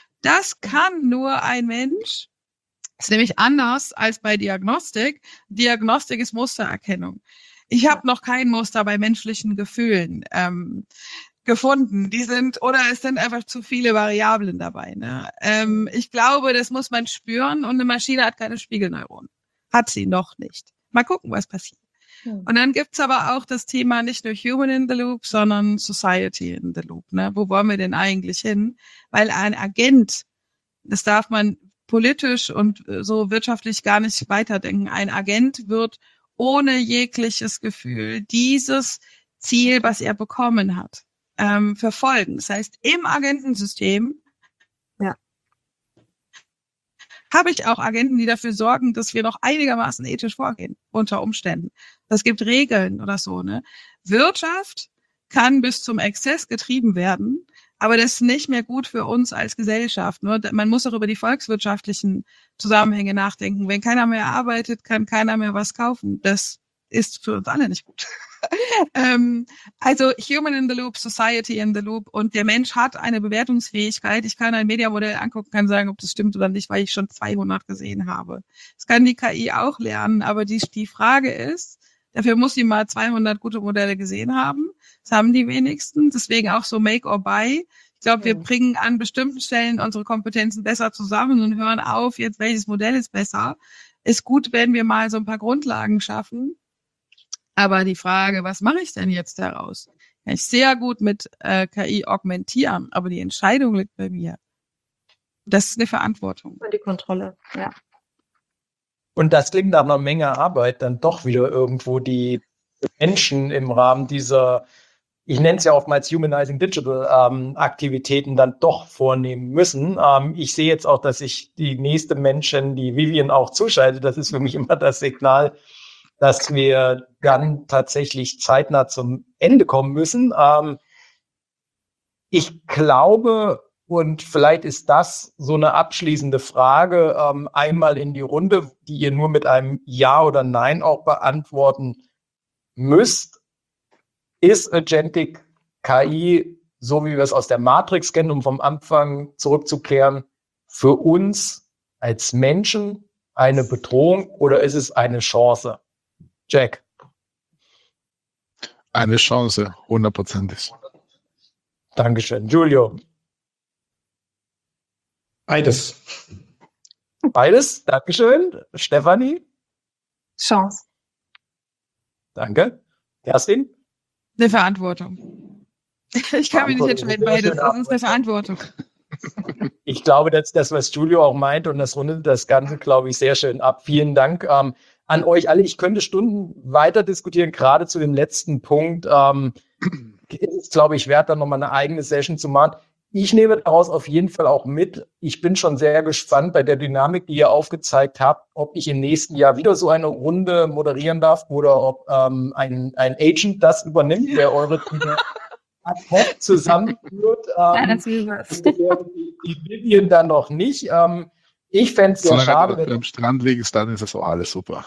Das kann nur ein Mensch. Das ist nämlich anders als bei Diagnostik. Diagnostik ist Mustererkennung. Ich habe noch kein Muster bei menschlichen Gefühlen gefunden. Es sind einfach zu viele Variablen dabei. Ne? Ich glaube, das muss man spüren und eine Maschine hat keine Spiegelneuronen. Hat sie noch nicht. Mal gucken, was passiert. Und dann gibt's aber auch das Thema nicht nur Human in the Loop, sondern Society in the Loop. Ne? Wo wollen wir denn eigentlich hin? Weil ein Agent, das darf man politisch und so wirtschaftlich gar nicht weiterdenken. Ein Agent wird ohne jegliches Gefühl dieses Ziel, was er bekommen hat, verfolgen. Das heißt, im Agentensystem habe ich auch Agenten, die dafür sorgen, dass wir noch einigermaßen ethisch vorgehen, unter Umständen. Das gibt Regeln oder so. Ne? Wirtschaft kann bis zum Exzess getrieben werden, aber das ist nicht mehr gut für uns als Gesellschaft. Nur man muss auch über die volkswirtschaftlichen Zusammenhänge nachdenken. Wenn keiner mehr arbeitet, kann keiner mehr was kaufen. Das ist für uns alle nicht gut. Also Human in the Loop, Society in the Loop und der Mensch hat eine Bewertungsfähigkeit. Ich kann ein Mediamodell angucken, kann sagen, ob das stimmt oder nicht, weil ich schon 200 gesehen habe. Das kann die KI auch lernen, aber die Frage ist, dafür muss sie mal 200 gute Modelle gesehen haben. Das haben die wenigsten. Deswegen auch so Make or Buy. Ich glaube, wir bringen an bestimmten Stellen unsere Kompetenzen besser zusammen und hören auf, jetzt welches Modell ist besser. Ist gut, wenn wir mal so ein paar Grundlagen schaffen. Aber die Frage, was mache ich denn jetzt daraus? Kann ich sehr gut mit KI augmentieren, aber die Entscheidung liegt bei mir. Das ist eine Verantwortung. Und die Kontrolle, ja. Und das klingt nach einer Menge Arbeit, dann doch wieder irgendwo die Menschen im Rahmen dieser, ich nenne es ja oftmals Humanizing Digital Aktivitäten dann doch vornehmen müssen. Ich sehe jetzt auch, dass sich die nächste Menschen, die Vivian auch zuschaltet, das ist für mich immer das Signal, dass wir dann tatsächlich zeitnah zum Ende kommen müssen. Ich glaube, und vielleicht ist das so eine abschließende Frage, einmal in die Runde, die ihr nur mit einem Ja oder Nein auch beantworten müsst. Ist Agentic KI, so wie wir es aus der Matrix kennen, um vom Anfang zurückzukehren, für uns als Menschen eine Bedrohung oder ist es eine Chance? Jack? Eine Chance, 100%. Dankeschön. Giulio? Beides. Beides? Dankeschön. Stefanie? Chance. Danke. Kerstin? Eine Verantwortung. Ich kann mich nicht entscheiden, beides. Das ist eine Verantwortung. Ich glaube, das, was Giulio auch meint, und das rundet das Ganze, glaube ich, sehr schön ab. Vielen Dank an euch alle. Ich könnte Stunden weiter diskutieren, gerade zu dem letzten Punkt. Ist es, glaube ich, wert, dann nochmal eine eigene Session zu machen. Ich nehme daraus auf jeden Fall auch mit. Ich bin schon sehr gespannt bei der Dynamik, die ihr aufgezeigt habt, ob ich im nächsten Jahr wieder so eine Runde moderieren darf oder ob ein Agent das übernimmt, der eure Dinge ad hoc zusammenführt. Die Vivian dann noch nicht. Ich fände es sehr schade, wenn du am Strand liegst, dann ist das auch alles super.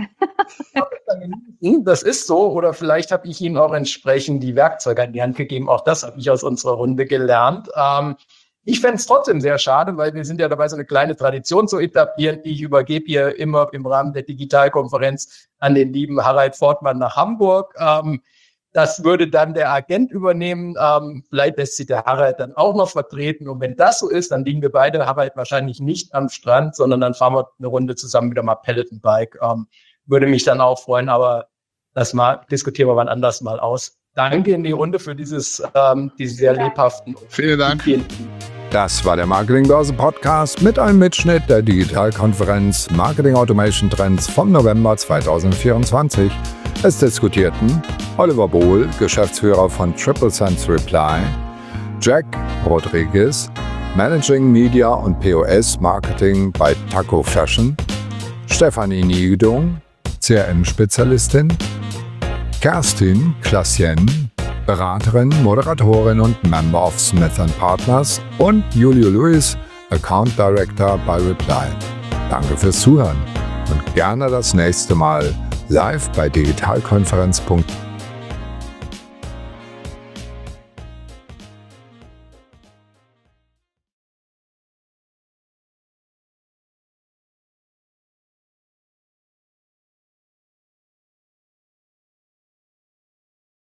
Das ist so, oder vielleicht habe ich Ihnen auch entsprechend die Werkzeuge an die Hand gegeben. Auch das habe ich aus unserer Runde gelernt. Ich fände es trotzdem sehr schade, weil wir sind ja dabei, so eine kleine Tradition zu etablieren. Ich übergebe hier immer im Rahmen der Digitalkonferenz an den lieben Harald Fortmann nach Hamburg. Das würde dann der Agent übernehmen. Vielleicht lässt sich der Harald dann auch noch vertreten. Und wenn das so ist, dann liegen wir beide, Harald, wahrscheinlich nicht am Strand, sondern dann fahren wir eine Runde zusammen wieder mal Peloton-Bike. Würde mich dann auch freuen, aber das mal diskutieren wir wann anders mal aus. Danke in die Runde für diese sehr lebhaften. Vielen Dank. Das war der Marketingbörse Podcast mit einem Mitschnitt der Digitalkonferenz Marketing Automation Trends vom November 2024. Es diskutierten Oliver Bohl, Geschäftsführer von Triple Sense Reply, Jack Rodriguez, Managing Media und POS Marketing bei Taco Fashion, Stefanie Niedung, CRM-Spezialistin, Kerstin Klassien, Beraterin, Moderatorin und Member of Smith & Partners und Julio Luis, Account Director bei Reply. Danke fürs Zuhören und gerne das nächste Mal live bei digitalkonferenz.de.